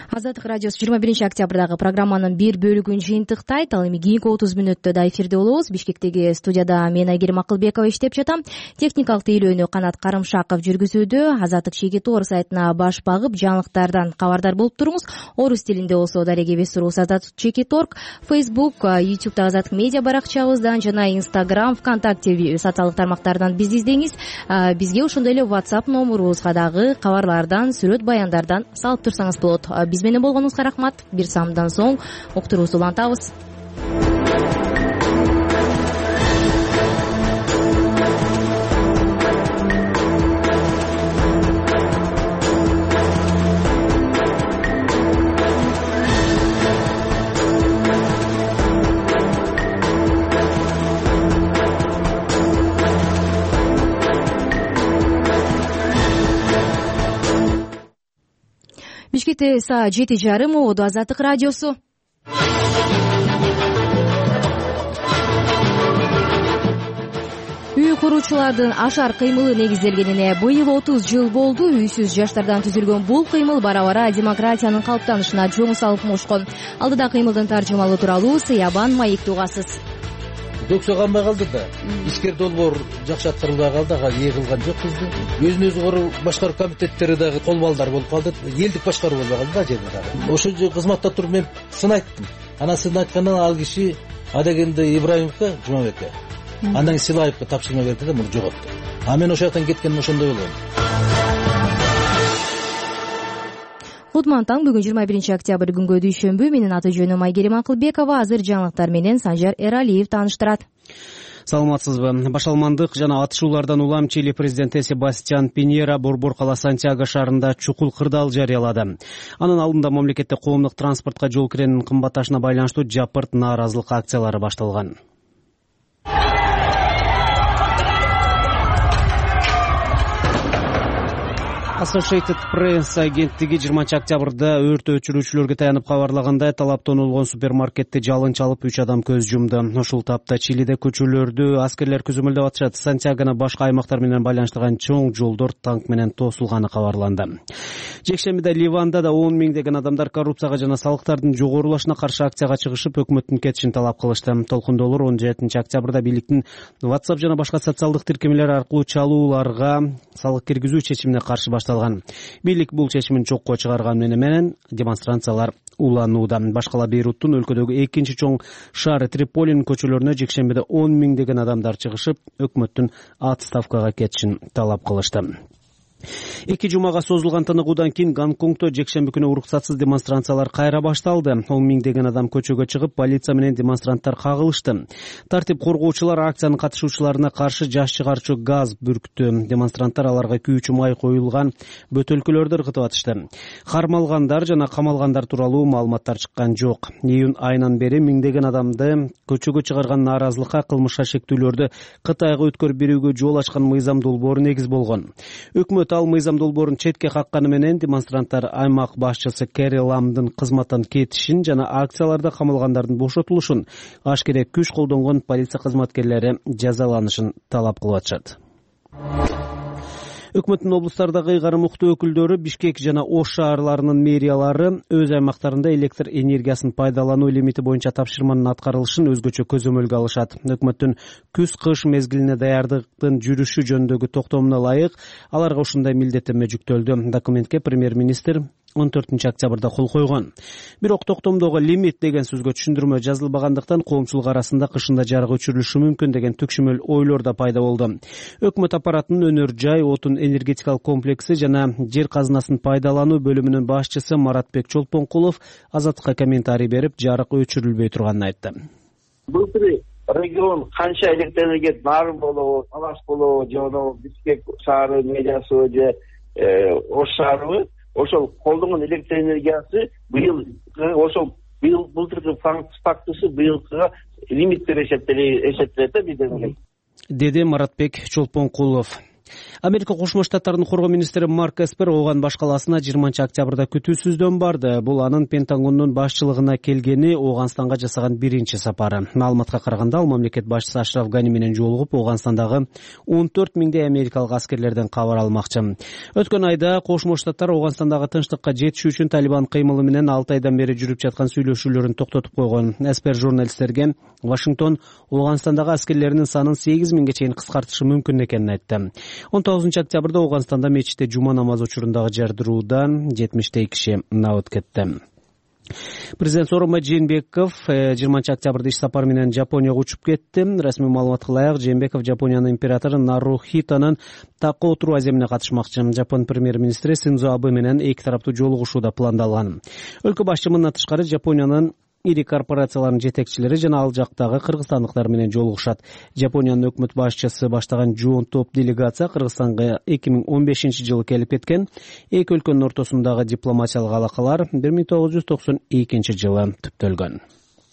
Азаттык радиосу жыйырма биринчи октябрдагы программанын бир бөлүгүн жыйынтыктайт. Ал эми кийинки отуз мүнөттө да эфирде болобуз. Бишкектеги студияда мен Айгерим Акылбекова иштеп жатам. Техникалык тейлөөнү Канат Карымшаков жүргүзүүдө. Азаттык Чекитор сайтына баш багып, жаңылыктардан кабардар болуп туруңуз. Орус тилинде болсо дареге веб-сурубуз Азаттык Чекитор, Facebook, YouTube Азаттык медиа баракчабыздан жана Instagram, ВКонтакте социалдык тармактардан бизди издеңиз. Бизге ошондой эле WhatsApp номурубузга дагы кабарлардан, сүрөт баяндардан салып турсаңыз болот. Биз менен болгонуңузга рахмат. Бир саамдан соң уктуруубузду улантабыз. Бишкекте саат жети жарым, Оодо Азаттык радиосу. Үй куруучулардын ашар кыймылы негизделгенине быйыл отуз жыл болду. Үйсүз жаштардан түзүлгөн бул кыймыл бара-бара демократиянын калыптанышына жоң салып мушкон. Алдыда кыймылдын таржымалуу тууралуу Сыябан Маекти угасыз. Көксө канбай калды да, ишкер долбоор жакшы аткарылбай калды, ага ээ кылган жок бизди. Өзүн өзү башкаруу комитеттери дагы кол балдар болуп калды, элдик башкаруу болбой калды да жерде дагы. Ошол кызматта туруп мен сын айттым. Анан сын айткандан ал киши Адегенде Ибраимовго, Жумабекке, андан кийин Силаевге тапшырма берди да, муну жоготту. А мен ошол жактан кеткеним ошондой болгон. Кутман таң, бүгүн жыйырма биринчи октябрь күнгө дүйшөмбү. Менин аты жөнүм Айгерим Акылбекова. Азыр жаңылыктар менен Санжар Эралиев тааныштырат. Саламатсызбы. Башалмандык жана атышуулардан улам Чили президенти Себастьян Пиньера Борбор кала Сантьяго шаарында чукул кырдаал жарыялады. Анын алдында мамлекетте коомдук транспортко жол киренин кымбатташына байланыштуу жапырт нааразылык акциялары башталган. Associated Press агенттиги жыйырманчы октябрда өрт өчүрүүчүлөргө таянып кабарлагандай, талаптонулгон супермаркетти жалын чалып үч адам көз жумду. Ушул тапта Чилиде көчөлөрдү аскерлер күзөмөлдөп атышат. Сантьягоны башка аймактар менен байланыштырган чоң жолдор танк менен тосулганы кабарланды. Жекшембиде Ливанда да он миңдеген адамдар коррупцияга жана салыктардын жогорулашына каршы акцияга чыгышып, өкмөттүн кетишин талап кылышты. Толкундоолор он жетинчи октябрда бийликтин WhatsApp жана башка социалдык тиркемелер аркылуу чалууларга салык киргизүү чечимине каршы башталды. Бийлик бул чечимин чокко чыгарган менен демонстрациялар уланууда. Башкала Бейруттун өлкөдөгү экинчи чоң шаары Триполинин көчөлөрүнө жекшембиде он миңдеген адамдар чыгышып, өкмөттүн отставкага кетишин талап кылышты. Эки жумага созулган тыныгуудан кийин Гонконгдо жекшемби күнү уруксатсыз демонстрациялар кайра башталды. он миңдеген адам көчөгө чыгып, полиция менен демонстранттар кагылышты. Тартип коргоочулар акциянын катышуучуларына каршы жаш чыгарчу газ бүрктү. Демонстранттар аларга күйүүчү май коюлган бөтөлкөлөрдү ыргытып атышты. Кармалгандар жана камалгандар тууралуу маалыматтар чыккан жок. Июнь айынан бери миңдеген адамды көчөгө чыгарган нааразылыкка, кылмышка шектүүлөрдү Кытайга өткөрүп берүүгө жол ачкан мыйзам долбоору негиз болгон. Өкмөт ал мыйзам долбоорун четке какканы менен демонстранттар аймак башчысы Кэри Ламдын кызматтан кетишин жана акцияларда камалгандардын бошотулушун, ашкере күч колдонгон полиция кызматкерлери жазаланышын талап кылып атышат. Өкмөттүн облустардагы ыйгарым уктуу өкүлдөрү Бишкек жана Ош шаарларынын мэриялары өз аймактарында электр энергиясын пайдалануу лимити боюнча тапшырманын аткарылышын өзгөчө көзөмөлгө алышат. Өкмөттүн күз-кыш мезгилине даярдыктын жүрүшү жөнүндөгү токтомуна ылайык аларга ушундай милдеттенме жүктөлдү. Документке премьер-министр он төртүнчү октябрда кол койгон. Бирок токтомдогу лимит деген сөзгө түшүндүрмө жазылбагандыктан коомчулук арасында кышында жарык өчүрүлүшү мүмкүн деген түкшүмөл ойлор да пайда болду. Өкмөт аппаратынын өнөр жай, отун энергетикалык комплекси жана жер казынасын пайдалануу бөлүмүнүн башчысы Маратбек Чолпонкулов Азаттыкка комментарий берип, жарык өчүрүлбөй турганын айтты. Былтыр регион канча электр энергия бар болобу, Талаш болобу, же Бишкек шаары медиасыбы же Ош шаарыбы, ошол колдонгон электр энергиясы быйыл ошол быйыл былтыркы фактысы быйылкыга лимиттер эсептелет да бизден, деди Маратбек Чолпонкулов. Америка Кошмо Штаттарынын коргоо министри Марк Эспер Ооган баш калаасына жыйырманчы октябрда күтүүсүздөн барды. Бул анын Пентагондун башчылыгына келгени Ооганстанга жасаган биринчи сапары. Маалыматка караганда ал мамлекет башчысы Ашраф Гани менен жолугуп, Оогандстандагы он төрт миңдей америкалык аскерлерден кабар алмакчы. Өткөн айда Кошмо Штаттар Ооганстандагы тынчтыкка жетишүү үчүн Талибан кыймылы менен алты айдан бери жүрүп жаткан сүйлөшүүлөрүн токтотуп койгон. Эспер журналисттерге Вашингтон Ооганстандагы аскерлеринин санын сегиз миңге чейин кыскартышы мүмкүн экенин айтты. он тогузунчу октябрда Ооганстанда мечитте жума намазы учурундагы жардыруудан жетимиштей киши набыт кетти. Президент Сооронбай Жээнбеков жыйырманчы октябрда иш сапары менен Жапонияга учуп кетти. Расмий маалыматка ылайык, Жээнбеков Жапониянын императору Нарухитонун такка отуруу аземине катышмакчы. Жапон премьер-министри Синдзо Абэ менен эки тараптуу жолугушуу да пландалган. Өлкө башчы мындан тышкары Жапониянын ири корпорацияларынын жетекчилери жана ал жактагы кыргызстандыктар менен жолугушат. Жапониянын өкмөт башчысы баштаган жоон топ делегация Кыргызстанга эки миң он бешинчи жылы келип кеткен. Эки өлкөнүн ортосундагы дипломатиялык алакалар бир миң тогуз жүз токсон экинчи жылы түптөлгөн.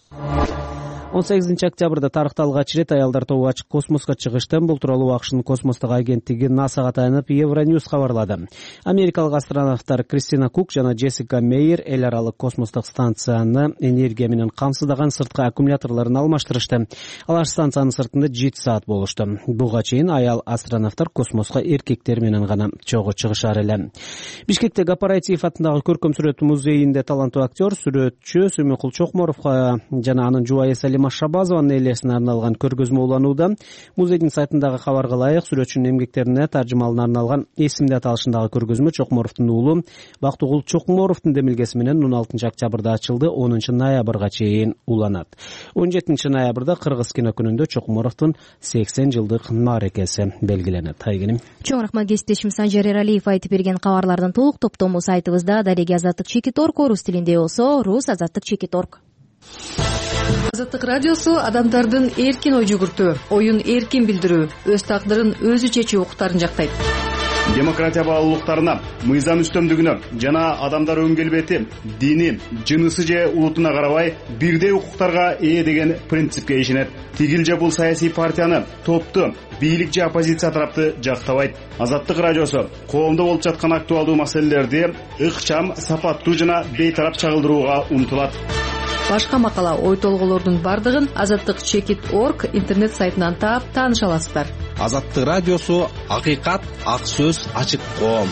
он сегизинчи октябрда тарыхта алгач ирет аялдар тобу ачык космоско чыгышты. Бул тууралуу АКШнын космостук агенттиги НАСАга таянып Евроньюз кабарлады. Америкалык астронавттар Кристина Кук жана Джессика Мейер эл аралык космостук станцияны энергия менен камсыздаган сырткы аккумуляторлорун алмаштырышты. Алар станциянын сыртында жети саат болушту. Буга чейин аял астронавттар космоско эркектер менен гана чогуу чыгышар эле. Бишкектеги Апаратиев атындагы көркөм сүрөт музейинде таланттуу актер, сүрөтчү Сүмөкул Чокморовго жана анын жубайы Машабазованын элесине арналган көргөзмө уланууда. Музейдин сайтындагы кабарга ылайык, сүрөтчүнүн эмгектерине таржымалына арналган эсимде аталышындагы көргөзмө Чокморовдун уулу Бактыгул Чокморовдун демилгеси менен он алтынчы октябрда ачылды, онунчу ноябрга чейин уланат. он жетинчи ноябрда Кыргыз кино күнүндө Чокморовдун сексен жылдык мааракеси белгиленет. Айгиним. Чоң рахмат кесиптешим Санжар Эралиев айтып берген кабарлардын толук топтому сайтыбызда. Дареги Азаттык чекит орг, орус тилинде болсо рус азаттык чекит орг. Азаттык радиосу адамдардын эркин ой жүгүртүү, оюн эркин билдирүү, өз тагдырын өзү чечүү укуктарын жактайт. Демократия баалуулуктарына, мыйзам үстөмдүгүнө жана адамдар өң келбети, дини, жынысы же улутуна карабай бирдей укуктарга ээ деген принципке ишенет. Тигил же бул саясий партияны, топту, бийлик же оппозиция тарапты жактабайт. Азаттык радиосу коомдо болуп жаткан актуалдуу маселелерди ыкчам, сапаттуу жана бейтарап чагылдырууга умтулат. Башка макала, ой толголордун бардыгын азаттык чекит орг интернет сайтынан таап тааныша аласыздар. Азаттык радиосу акыйкат, ак сөз, ачык коом.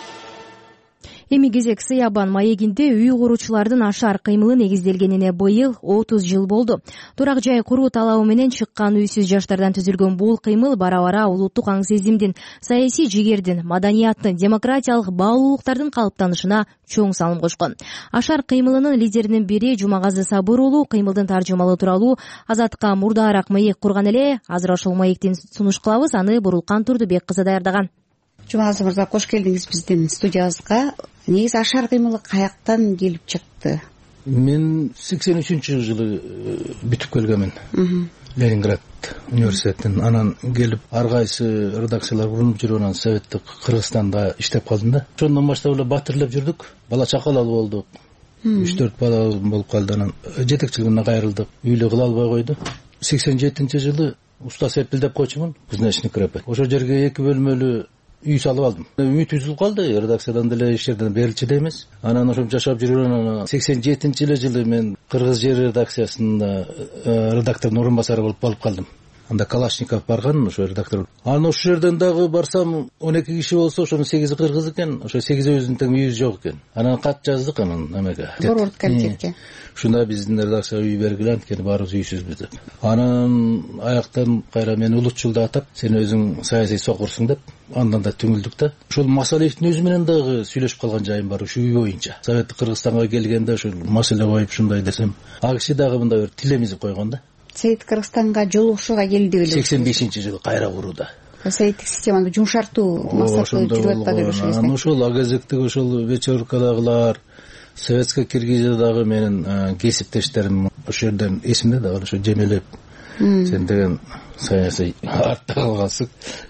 Эми кезек Сыябан маегинде үй куруучулардын ашар кыймылы негизделгенине быйыл отуз жыл болду. Турак жай куруу талабы менен чыккан үйсүз жаштардан түзүлгөн бул кыймыл бара-бара улуттук аң сезимдин, саясий жигердин, маданияттын, демократиялык баалуулуктардын калыптанышына чоң салым кошкон. Ашар кыймылынын лидеринин бири Жумагазы Сабыр уулу кыймылдын таржымалы тууралуу Азаттыкка мурдаараак маек курган эле. Азыр ошол маектин сунуш кылабыз, аны Бурулкан Турдубек кызы даярдаган. Жумагазы мырза, кош келдиңиз биздин студиябызга. Негизи ашар кыймылы каяктан келип чыкты? Мен сексен үчүнчү жылы бүтүп келгенмин. Ленинград университетинен. Анан келип ар кайсы редакциялар курулуп жүрүп, анан советтик Кыргызстанда иштеп калдым да. Ошондон баштап эле батирлеп жүрдүк. Бала чакалал болдук. үч төрт бала болуп калды. Анан жетекчилигине кайрылдык. Үйлө кыла албай койду. сексен жетинчи жылы уста сепилдеп койчумун. Кузнечный крепость. Ошол жерге эки бөлмөлүү үй салып алдым. Үмүт үзүлүп калды, редакциядан деле иштерден берилчү эле эмес. Анан ошо жашап жүргөн сексен жетинчи жылы мен Кыргыз жер редакциясында редактордун орун басары болуп болуп калдым. Анда Калашников барган, ошо редактор. Анан ошол жерден дагы барсам он эки киши болсо, ошонун сегизи кыргыз экен, ошо сегизибиздин тең үйүбүз жок экен. Анан кат жаздык анан эмеге. Борбордук комитетке. Ушунда биздин редакцияга үй бергиле, анткени баарыбыз үйсүзбүз деп. Анан аяктан кайра мени улутчулда атап, сен өзүң саясий сокурсуң деп, андан да түңүлдүк да. Ошол Масалиевдин өзү менен дагы сүйлөшүп калган жайым бар ушу үй боюнча. Советтик Кыргызстанга келгенде ошол маселе коюп ушундай десем, а киши дагы мындай бир тилемизип койгон да. Советтик Кыргызстанга жолугушууга келди беле. сексен бешинчи жылы кайра курууда. Советтик системаны жумшартуу максаты жүрүп атпады ошол кезде. Анан ошол агазектеги ошол вечеркадагылар, Советская Киргизиядагы менин кесиптештерим ошол жерден эсимде да, ошо жемелеп. Сен деген саясий артта калгансың.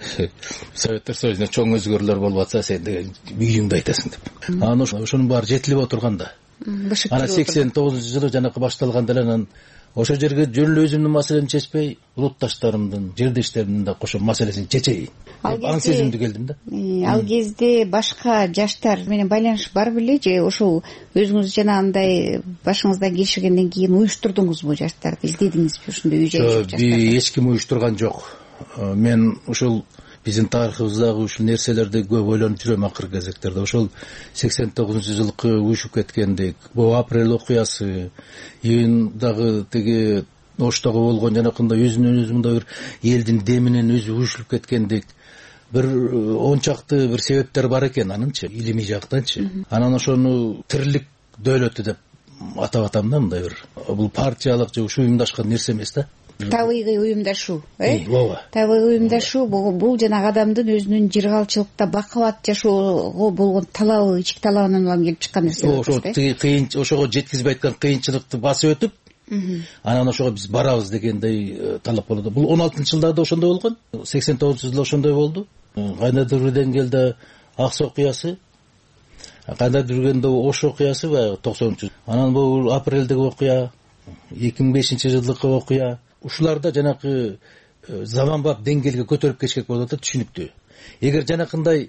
Советтер Союзунда чоң өзгөрүүлөр болуп атса, сен деген үйүңдү айтасың деп. Анан ошонун баары жетилип отурганда. Анан сексен тогузунчу жылы жанакы башталганда эле анан ошол жерге жөн эле өзүмдүн маселемди чечпей улутташтарымдын жердештеримдин да кошо маселесин чечейин деп аң сезимдүү келдим да. Ал кезде башка жаштар менен байланыш бар беле же ошол өзүңүз жанагындай башыңыздан кечиргенден кийин уюштурдуңузбу жаштарды, издедиңизби ушундай үй жай жаштарды? Эч ким уюштурган жок. Мен ушул биздин тарыхыбыздагы ушул нерселерди көп ойлонуп жүрөм акыркы кезектерде. Ошол сексен тогузунчу жылкы уюшуп кеткендик, бул апрель окуясы, июндагы тиги Оштогу болгон жанакындай өзүнөн өзү мындай бир элдин деминен өзү уюшулуп кеткендик бир он чакты бир себептер бар экен анынчы, илимий жактанчы. Анан ошону тирлик дөөлөтү деп атап атам да, мындай бир бул партиялык же ушу уюмдашкан нерсе эмес да. Табигый уюмдашуу, э? Ооба. Табигый уюмдашуу бул жанагы адамдын өзүнүн жыргалчылыкта бакубат жашоого болгон талабы, ички талабынан улам келип чыккан нерсе. Ошо кыйын, ошого жеткизбей айткан кыйынчылыкты басып өтүп, анан ошого биз барабыз дегендей талап болду. Бул он алтынчы жылдарда ошондой болгон, сексен тогузунчу жылда ошондой болду. Кандайдыр бир деңгээлде Акс окуясы, кандайдыр биргенде Ош окуясы баягы токсонунчу. Анан бул апрелдеги окуя, эки миң бешинчи жылдыкы окуя, ушуларда жанакы заманбап деңгээлге көтөрүп кетишкек болуп атат, түшүнүктүү. Эгер жанакындай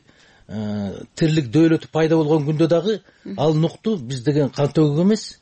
тирлик дөөлөтү пайда болгон күндө дагы ал нукту биз деген кан төгүк эмес,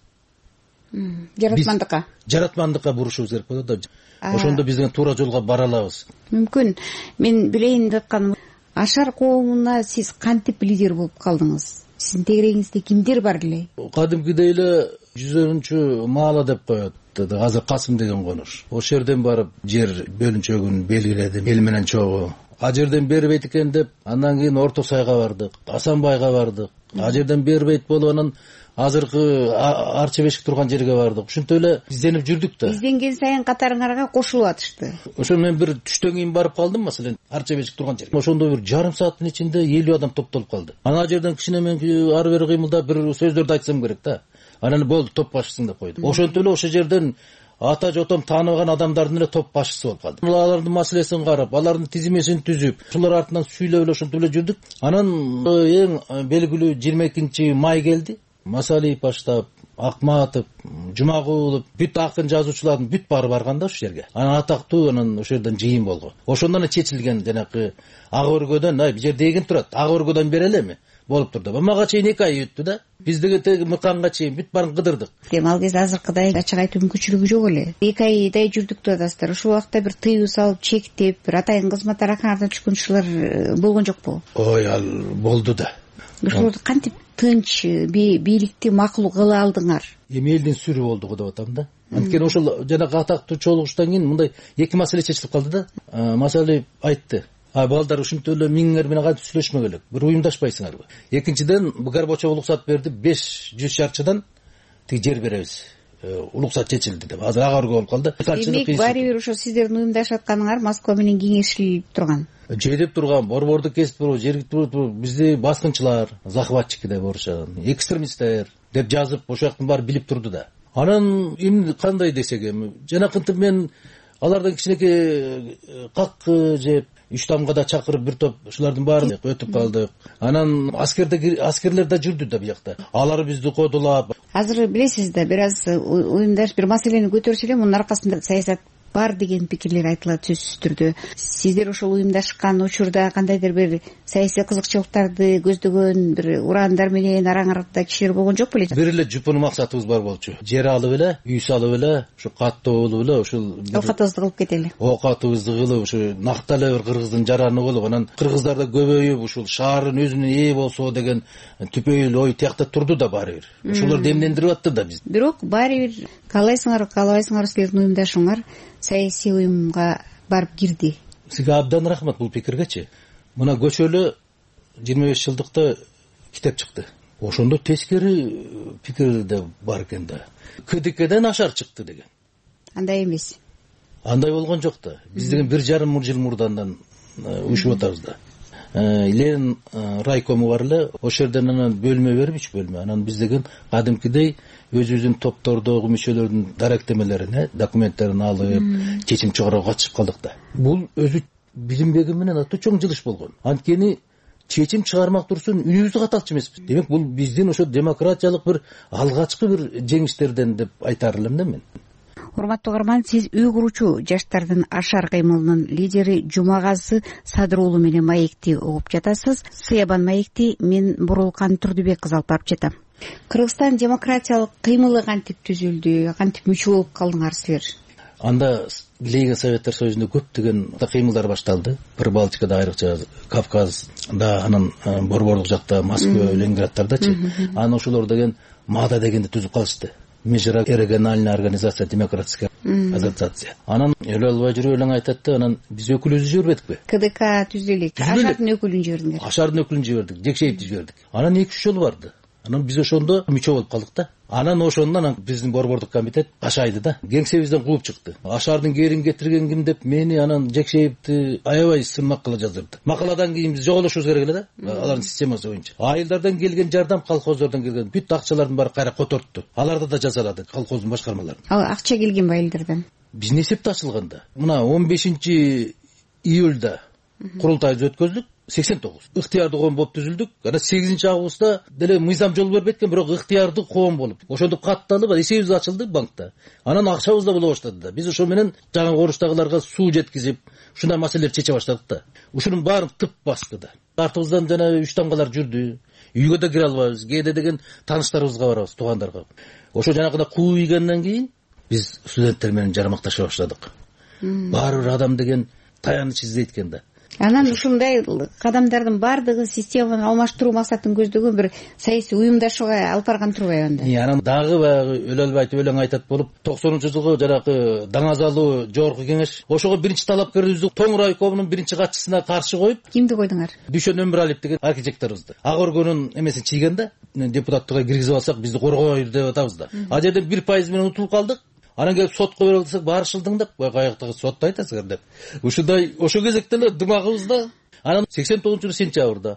жаратмандыкка жаратмандыкка бурушубуз керек болот да. Ошондо биз деген туура жолго бара алабыз. Мүмкүн мен билейин деп атканым, Ашар коомуна сиз кантип лидер болуп калдыңыз? Сиздин тегерегиңизде кимдер бар эле? Кадимкидей эле жүзөрүнчү маала деп коет. Азыр Касым деген конуш. Ошол жерден барып жер бөлүнчөгүн белгиледим, эл менен чогуу. А жерден бербейт экен деп, андан кийин Орто Сайга бардык, Асанбайга бардык. А жерден бербейт болуп анан азыркы Арча Бешик турган жерге бардык. Ушинтип эле изденип жүрдүк да. Изденген сайын катарыңарга кошулуп атышты. Ошо мен бир түштөн кийин барып калдым, маселен, Арча Бешик турган жерге. Ошондо бир жарым сааттын ичинде элүү адам топтолуп калды. Анан жерден кичине мен ары бери кыймылдап бир сөздөрдү айтсам керек да. Анан болду, топ башчысың деп койду. Ошентип эле ошол жерден ата жотом тааныган адамдардын эле топ башчысы болуп калдым. Алардын маселесин карап, алардын тизимесин түзүп, ушулар артынан сүйлөп эле ошентип эле жүрдүк. Анан эң белгилүү жыйырма экинчи май келди. Масалиев баштап, Акматов, Жумагулов, бүт акын жазуучулардын бүт баары барган да ошол жерге. Анан атактуу анан ошол жерден жыйын болгон. Ошондон эле чечилген жанакы ак өргөдөн, ай бул жерде эгин турат, ак өргөдөн бере элеми? Болуп турду. Мага чейин эки ай өттү да. Биз деген теги мыканга чейин бүт баарын кыдырдык. Эми ал кезде азыркыдай ачык айтуу мүмкүнчүлүгү жок эле. эки айдай жүрдүк деп атасыздар. Ошол убакта бир тыюу салып, чектеп, бир атайын кызмат араканардан түшкөн ушулар болгон жокпу? Ой, ал болду да. Ошолорду кантип тынч бийликти макул кыла алдыңар? Эми элдин сүрү болду го деп атам да. Анткени ошол жанагы атактуу чогулуштан кийин мындай эки маселе чечилип калды да. Масалиев айтты: А балдар ушинтип эле миңиңер менен кантип сүйлөшмөк элек? Бир уюмдашпайсыңарбы? Экинчиден, Горбачев уруксат берди, беш жүз шарчыдан тиги жер беребиз. Уруксат чечилди деп. Азыр ага өргө болуп калды. Демек, баары бир ошо сиздердин уюмдашып атканыңар Москва менен кеңешилип турган. Жедеп турган, борборду кесип туруп, жерги туруп, бизди баскынчылар, захватчики деп орусчадан, экстремисттер деп жазып, ошол жактын баары билип турду да. Анан эмне кандай десек эми, жанакынтип мен алардан кичинекей как жеп үч тамга да чакырып бир топ ушулардын баарын өтүп калдык. Анан аскерде аскерлер да жүрдү да бияқта. Алар бизди кодулап. Азыр билесиз да, бир аз уюмдаш бир маселени көтөрсө эле мунун аркасында саясат бар деген пикирлер айтылат сөзсүз түрдө. Сиздер ошол уюмдашкан учурда кандайдыр бир саясий кызыкчылыктарды көздөгөн бир ураандар менен араңарда кишилер болгон жок беле? Бир эле жупун максатыбыз бар болчу. Жер алып эле, үй салып эле, ушу каттоо болуп эле, ушул оокатыбызды кылып кетели. Оокатыбызды кылып, ушу накта эле бир кыргыздын жараны болуп, анан кыргыздар да көбөйүп, ушул шаардын өзүнө ээ болсо деген түпөйүл ой тиякта турду да баары бир. Ушулар демлендирип атты да биз. Бирок баары бир каалайсыңар, каалабайсыңар силердин уюмдашууңар саясий уюмга барып кирди. Сизге абдан рахмат бул пикиргечи. Мына көчөлө жыйырма беш жылдыкта китеп чыкты. Ошондо тескери пикир да бар экен да. КДКден ашар чыкты деген. Андай эмес. Андай болгон жок да. Биз деген бир жарым жыл мурдандан уюшуп атабыз да. Ленин райкому бар эле, ошол жерден анан бөлмө берип, үч бөлмө. Анан биз деген кадимкидей өзүбүздүн топтордогу мүчөлөрдүн даректемелерин, документтерин алып, чечим чыгарууга катышып калдык да. Бул өзү билинбеген менен аты чоң жылыш болгон. Анткени чечим чыгармак турсун үнүбүздү каталчу эмеспиз. Демек бул биздин ошо демократиялык бир алгачкы бир жеңиштерден деп айтар элем да мен. урматтуу угарман, сиз үй куручу жаштардын ашар кыймылынын лидери Жумагазы Садыр уулу менен маекти угуп жатасыз. Сыябан маекти мен Бурулкан Турдубек кызы алып барып жатам. Кыргызстан демократиялык кыймылы кантип түзүлдү, кантип мүчө болуп калдыңар силер? Анда Лига Советтер Союзунда көптөгөн кыймылдар башталды. Прибалтикада, айрыкча Кавказда, анан Борборлук жакта, Москва, Ленинградтардачы. Анан ошолор деген МАДА дегенди түзүп калышты. Межрегиональная организация, демократическая ассоциация. Анан өлө албай жүрүп элең айтат да, анан биз өкүлүбүздү жибербедикпи? КДК түздү элек. Ашардын өкүлүн жибердиңер. Ашардын өкүлүн жибердик, Жекшеевди жибердик. Анан эки үч жол барды. Анан биз ошондо мүчө болуп калдык да. Анан ошондон биздин Борбордук комитет ашайды да. Кеңсебизден кууп чыкты. Ашардын кээрин кетирген ким деп мени анан Жекшеевди аябай сын макала жаздырды. Макаладан кийин биз жоголошубуз керек эле да. Алардын системасы боюнча. Айылдардан келген жардам, колхоздордон келген бүт акчалардын баары кайра котортду. Аларды да жазалады колхоздун башкармалары. Ал акча келгенби айылдардан? Биздин эсепте ачылганда. Мына он бешинчи июлда курултайды өткөздүк. сексен тогуз ыктыярдуу коом болуп түзүлдүк. Анан сегизинчи августта деле мыйзам жол бербейт экен, бирок ыктыярдуу коом болуп ошондо катталып эсебибиз ачылды банкта. Анан акчабыз да боло баштады да. Биз ошо менен жаңы оручтагыларга суу жеткизип, ушундай маселелерди чече баштадык да. Ушунун баарын тып басты да. Артыбыздан жана үч тамгалар жүрдү. Үйгө да кире албайбыз. Кээде деген тааныштарыбызга барабыз, туугандарга. Ошо жанагындай куу ийгенден кийин биз студенттер менен жармакташа баштадык. Баары бир адам деген таяныч издейт экен да. Анан ушундай кадамдардын баардыгы системаны алмаштыруу максатын көздөгөн бир саясий уюмдашууга алып барган турбайбы анда? Анан дагы баягы өлө албай айтып өлең айтат болуп, токсонунчу жылкы жанагы даңазалуу жогорку кеңеш ошого биринчи талапкерибизди Тоң райкомунун биринчи катчысына каршы коюп, кимди койдуңар? Дүйшөн Өмүралиев деген архитекторубузду. Ак өргөнүн эмесин чийген да, депутаттыкка киргизип алсак бизди коргойбуз деп атабыз да. А жерден бир пайыз менен утулуп калдык. Анан келип сотко бере алсак баары шылдыңдап, каяктагы сотто айтасыңар деп. Ушундай ошо кезекте эле дымагыбызда. Анан сексен тогузунчу жылы сентябрда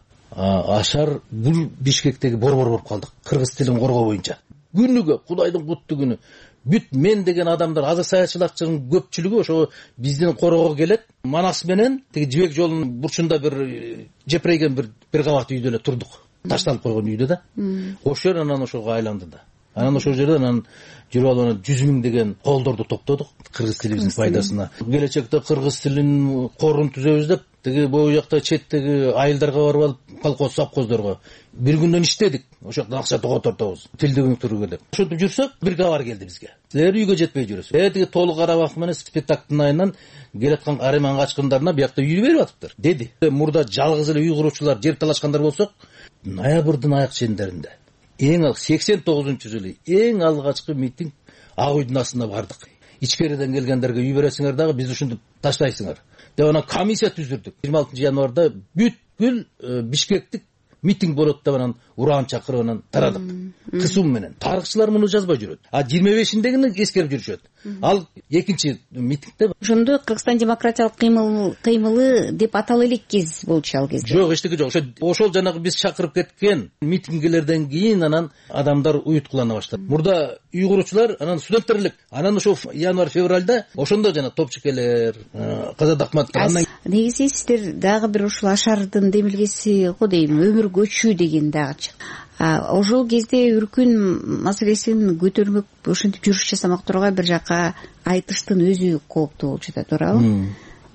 Ашар бул Бишкектеги борбор болуп калдык. Кыргыз тилин коргоо боюнча. Күнүгө Кудайдын куттуу күнү бүт мен деген адамдар, азыр саятчылардын көпчүлүгү ошо биздин коргоого келет. Манас менен тиги Жибек жолунун бурчунда бир жепирейген бир бир кабат үйдө эле турдук. Ташталып койгон үйдө да. Ошо жер анан ошого айланды да. Анан ошол жерден анан жүрүп алып жүз миң деген колдорду топтодук кыргыз тилибиздин пайдасына. Келечекте кыргыз тилин корун түзөбүз деп тиги бою жакта четтеги айылдарга барып алып колхоз совхоздорго бир күндөн иштедик. Ошол жактан акча тоготортобуз тилди өнүктүрүүгө деп. Ошентип жүрсөк бир кабар келди бизге. Силер үйгө жетпей жүрөсүз. Э тиги Толук Карабак менен спектакльдын айынан келаткан Ареман качкындарына биякта үй берип атыптыр деди. Мурда жалгыз эле үй куруучулар жер талашкандар болсок, ноябрдын аяк чендеринде эң ал сексен тогузунчу жылы эң алгачкы митинг Ак үйдүн астына бардык. Ичкериден келгендерге үй бересиңер дагы биз ушинтип таштайсыңар деп анан комиссия түздүрдүк. жыйырма алтынчы январда бүткүл Бишкектик митинг болот деп анан ураан чакырып анан тарадык. Кысым менен. Тарыхчылар муну жазбай жүрөт. А жыйырма бешиндегини эскерип жүрүшөт. Ал экинчи митингде ошондо Кыргызстан демократиялык кыймыл кыймылы деп атала элек кез болчу ал кезде. Жок, эчтеке жок. Ошо ошол жанагы биз чакырып кеткен митингилерден кийин анан адамдар уюткулана баштады. Мурда үй куруучулар анан студенттер элек. Анан ошо январь февралда ошондо жана Топчекелер, Казат Акматовдор. Негизи сиздер дагы бир ушул Ашардын демилгеси го дейм, өмүр көчүү деген дагы чык. Ошол кезде үркүн маселесин көтөрмөк, ошентип жүрүш жасамак тургай бир жака айтыштын өзү кооптуу болуп жатат, туурабы?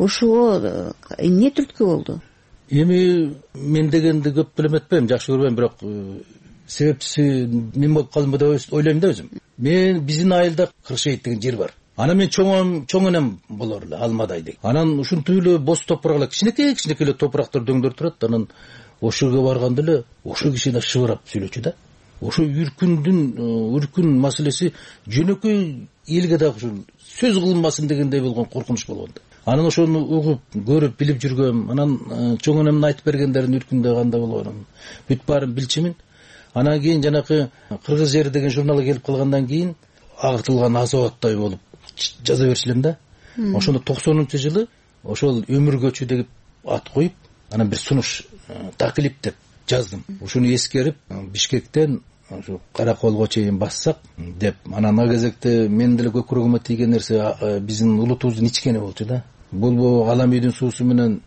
Ошого эмне түрткү болду? Эми мен дегенди көп билеметпейм, жакшы көрбөйм, бирок себепчиси мен болуп калдым деп ойлойм да өзүм. Мен биздин айылда Кыршейит деген жер бар. Анан мен чоң чоң энем болор эле, Алмадай деген. Анан ушунтип эле бос топурак эле, кичинекей кичинекей эле топурактар дөңдөр турат. Анан ошого барганда эле ошо киши да шыбырап сүйлөчү да. Ошо үркүндүн үркүн маселеси жөнөкөй элге да ушул сөз кылынбасын дегендей болгон, коркунуч болгон. Анан ошону угуп, көрүп, билип жүргөм. Анан чоң энемдин айтып бергендерин үркүндө кандай болгонун бүт баарын билчимин. Анан кийин жанакы Кыргыз жери деген журналы келип калгандан кийин агытылган азоаттай болуп жаза берчилем да. Ошондо токсонунчу жылы ошол өмүр көчүү деп ат коюп, анан бир сунуш таклип деп жаздым. Ушуну эскерип Бишкектен ошо Караколго чейин бассак деп. Анан ага кезекте мен деле көкүрөгүмө тийген нерсе биздин улутубуздун ичкени болчу да. Бул алам үйдүн суусу менен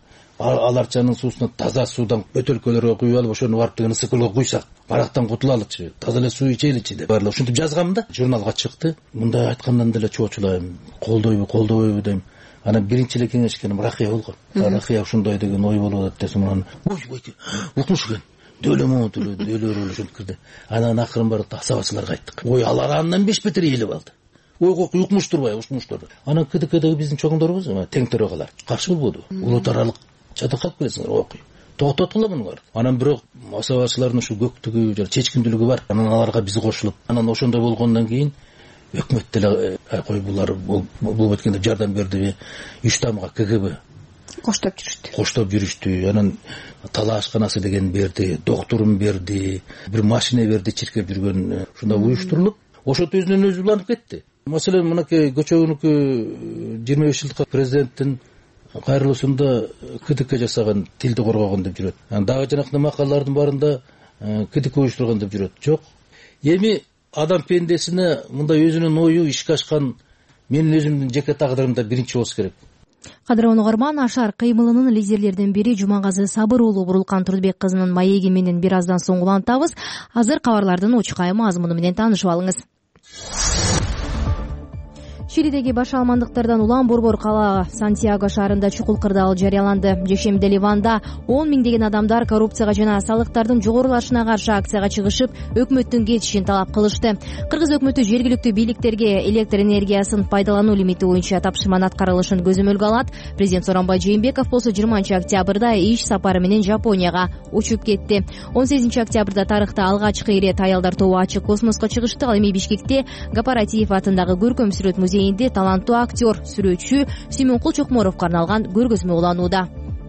аларчанын суусуна таза суудан бөтөлкөлөргө куюп алып ошону барып деген ысык көлгө куйсак барактан кутулалычы, таза эле суу ичеличи деп баарлап ушинтип жазгам да. Журналга чыкты. Мындай айткандан деле чоочулайм, колдойбу, колдобойбу дейм. Анан биринчи эле кеңешкеним Рахия болгон. Рахия ушундай деген ой болуп атат десем, анан ой укмуш экен. Дөлөмө дөлө дөлөр ошентип кирди. Анан акырын барып асабачыларга айттык. Ой алар андан беш бетер ийилип алды. Ойго укмуш турбай, укмуштур. Анан кыдыкыдагы биздин чоңдорубуз тең төрөгөлөр каршы болбоду. Улут аралык чатыр калып келесиңер, окуй. Токтоткула муну бар. Анан бирок асабачылардын ушу көктүгү жана чечкиндүүлүгү бар. Анан аларга биз кошулуп, анан ошондой болгондон кийин өкмөт деле кой булар болуп эткенде жардам бердиби, Үчтамга КГБ коштоп жүрүштү. Коштоп жүрүштү. Анан талаашканасы деген берди, доктурун берди, бир машина берди, чиркеп жүргөн ушундай уюштурулуп, ошот өзүнөн өзү уланып кетти. Маселен, мынакей көчөгүнүкү жыйырма беш жылдык президенттин кайрылуусунда КДК жасаган, тилди коргогон деп жүрөт. Дагы жанакындай макалалардын барында КДК уюштурган деп жүрөт. Жок. Эми адам пендесине мындай өзүнүн ою ишке ашкан менин өзүмдүн жеке тагдырымда биринчи болуш керек. Кадырлуу угарман, Ашар кыймылынын лидерлердин бири Жумагазы Сабыр уулу Бурулкан Турдубек кызынын маеги менен бир аздан соң улантабыз. Азыр кабарлардын очкай мазмуну менен таанышып алыңыз. Чилидеги башалмандыктардан улам борбор кала Сантьяго шаарында чукул кырдаал жарыяланды. Жешемде Ливанда он миңдеген адамдар коррупцияга жана салыктардын жогорулашына каршы акцияга чыгышып, өкмөттүн кетишин талап кылышты. Кыргыз өкмөтү жергиликтүү бийликтерге электр энергиясын пайдалануу лимити боюнча тапшырманын аткарылышын көзөмөлгө алат. Президент Сооронбай Жээнбеков болсо жыйырманчы октябрда иш сапары менен Жапонияга учуп кетти. он сегизинчи октябрда тарыхта алгачкы ирет аялдар тобу ачык космоско чыгышты. Ал эми Бишкекте Гапаратиев атындагы көркөм сүрөт музейинде таланттуу актер, сүрөтчү Сүймөнкул Чокморовго арналган көргөзмө уланууда.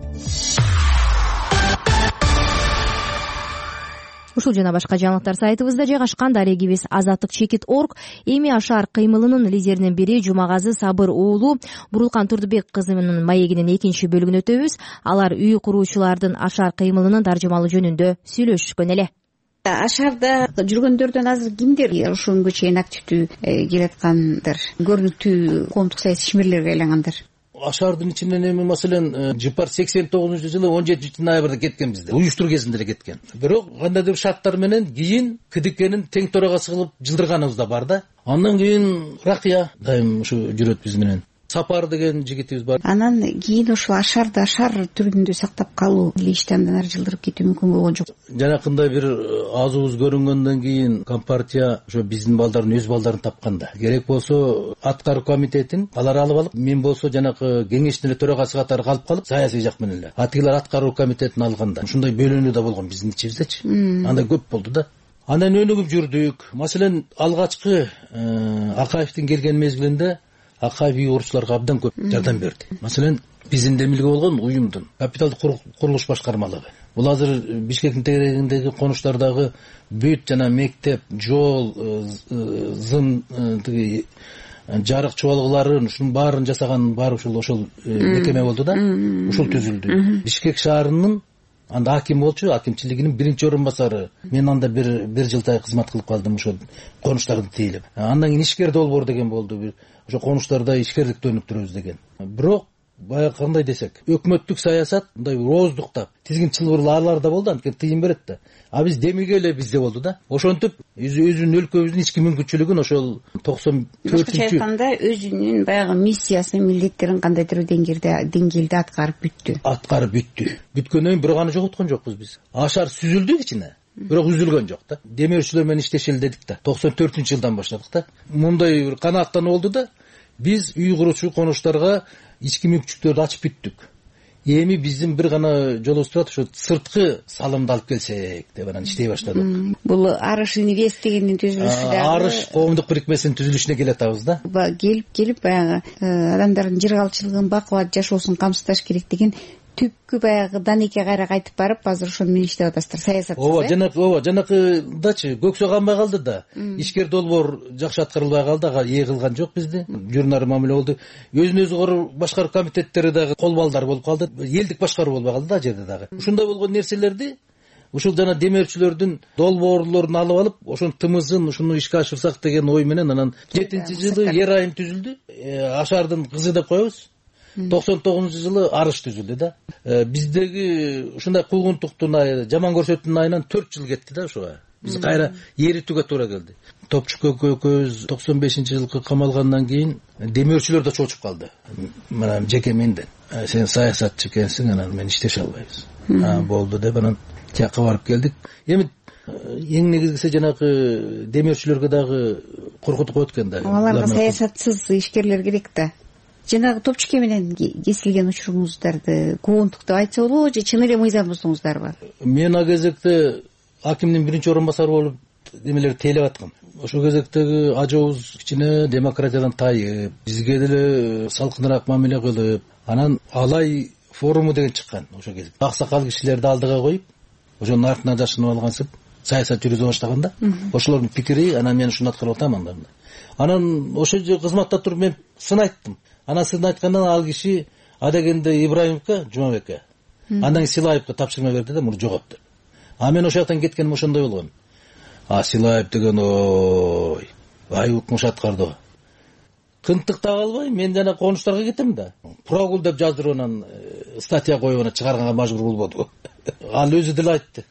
Ушул жана башка жаңылыктар сайтыбызда жайгашкан. Дарегибиз азаттык чекит точка орг. Эми Ашар кыймылынын лидеринин бири Жумагазы Сабыр уулу Бурулкан Турдубек кызынын маегинин экинчи бөлүгүн өтөбүз. Алар үй куруучулардын Ашар кыймылынын таржымалуу жөнүндө сүйлөшүшкөн эле. Ашарда жүргөндөрдөн азыр кимдер ушунгө чейин активдүү келаткандар, көрүнүктүү коомдук саясий ишмерлерге айлангандар? Ашардын ичинен эми маселен Жыпар сексен тогузунчу жылы он жетинчи ноябрда кеткен бизде. Уюштуруу кезинде эле кеткен. Бирок кандайдыр шарттар менен кийин КДКнын тең төрагасы кылып жылдырганыбыз да бар да. Андан кийин Ракия дайым ушу жүрөт биз менен. Сапар деген жигитибиз бар. Анан кийин ошол Ашарды Ашар түрүндө сактап калуу иштен андан ары жылдырып кетүү мүмкүн болгон жок. Жанакындай бир азыбыз көрүнгөндөн кийин Компартия ошо биздин балдардын өз балдарын тапканда, керек болсо аткаруу комитетин алар алып алып, мен болсо жанакы кеңештин эле төрагасы катары калып калып, саясий жак менен эле. Атыгылар аткаруу комитетин алганда ушундай бөлүнүү да болгон биздин ичибиздечи. Андай көп болду да. Андан өнүгүп жүрдүк. Маселен, алгачкы Акаевдин келген мезгилинде Акаев үй куруучуларга абдан көп жардам берди. Маселен, биздин демилге болгон уюмдун капиталдык курулуш башкармалыгы. Бул азыр Бишкектин тегерегиндеги конуштардагы бүт жана мектеп, жол, зын, тиги жарык чубалгыларын, ушунун баарын жасаган баары ушул ошол мекеме болду да. Ушул түзүлдү. Бишкек шаарынын анда аким болчу, акимчилигинин биринчи орун басары. Мен анда бир бир жылдай кызмат кылып калдым ошол конуштарды тейлеп. Андан кийин ишкер долбоор деген болду. Ошо конуштарда ишкерликти өнүктүрөбүз деген. Бирок баягы кандай десек, өкмөттүк саясат мындай ооздуктап, тизгин чылбырлаарлар да болду, анткени тыйын берет да. А биз демилге эле бизде болду да. Ошентип өзүнүн өлкөбүздүн ички мүмкүнчүлүгүн ошол токсон төртүнчү башкача айтканда өзүнүн баягы миссиясын, милдеттерин кандайдыр деңгээлде деңгээлде аткарып бүттү. Аткарып бүттү. Бүткөндөн кийин бирок аны жоготкон жокпуз биз. Ашар сүзүлдү кичине. Бирок үзүлгөн жок да. Демөөрчүлөр менен иштешели дедик да. токсон төртүнчү жылдан баштадык да. Мындай бир канааттануу болду да. Биз үй куруучу конуштарга ички мүмкүнчүлүктөрдү ачып бүттүк. Эми биздин бир гана жолубуз турат, ошо сырткы салымды алып келсек деп анан иштей баштадык. Бул Арыш инвест дегендин түзүлүшү да. Арыш коомдук бирикмесинин түзүлүшүнө келатабыз да. Келип келип баягы адамдардын жыргалчылыгын бакылап жашоосун камсыздаш керек деген түпкү баягы Данеке кайра кайтып барып, азыр ошону менен иштеп атасыздар, саясатчы. Ооба, жанакы, ооба, жанакыдачы көксө канбай калды да. Ишкер долбоор жакшы аткарылбай калды, ага ээ кылган жок бизди. Журнары мамиле болду. Өзүн өзү башкаруу комитеттери дагы кол балдар болуп калды. Элдик башкаруу болбой калды да жерде дагы. Ушундай болгон нерселерди ушул жана демөөрчүлөрдүн долбоорлорун алып алып, ошонун тымызын ушуну ишке ашырсак деген ой менен анан жетинчи жылы Ер айым түзүлдү. Ашардын кызы деп коебуз. токсон тогузунчу жылы арыш түзүлдү да. Биздеги ушундай куугунтуктун айы, жаман көрсөтүүнүн айынан төрт жыл кетти да ошого. Биз кайра эритүүгө туура келди. Топчук экөөбүз токсон бешинчи жылкы камалгандан кийин демөөрчүлөр да чочуп калды. Мына жеке менден сен саясатчы экенсиң, анан мен иштеше албайбыз. Болду деп анан тияка барып келдик. Эми эң негизгиси жанагы демөөрчүлөргө дагы коркутуп коет экен да. Аларга саясатсыз ишкерлер керек да. Жанагы топчуке менен кесилген учуруңуздарды куугунтукту айтса болобу же чын эле мыйзам буздуңуздарбы? Мен ал кезекте акимдин биринчи орун басары болуп немелерди тейлеп аткам. Ошол кезектеги ажообуз кичине демократиядан тайып, бизге деле салкыныраак мамиле кылып, анан алай форуму деген чыккан ошол кезде. Аксакал кишилерди алдыга коюп, ошонун артынан жашынып алгансып саясат жүргүзө баштаганда, ошолордун пикири, анан мен ушуну аткарып атам анда. Анан ошол же кызматта туруп мен сын айттым. Анан сын айткандан ал киши адегенде Ибраимовго, Жумабекке, андан Силаевге тапшырма берди да, муну жогот деп. А мен ошол жактан кеткеним ошондой болгон. А Силаев деген ой, айыкмыш аткарды. Кынтыктап албай, мен жана конуштарга кетем да. Прогул деп жаздырып анан статья коюп анан чыгарганга мажбур болбоду. Ал өзү деле айтты.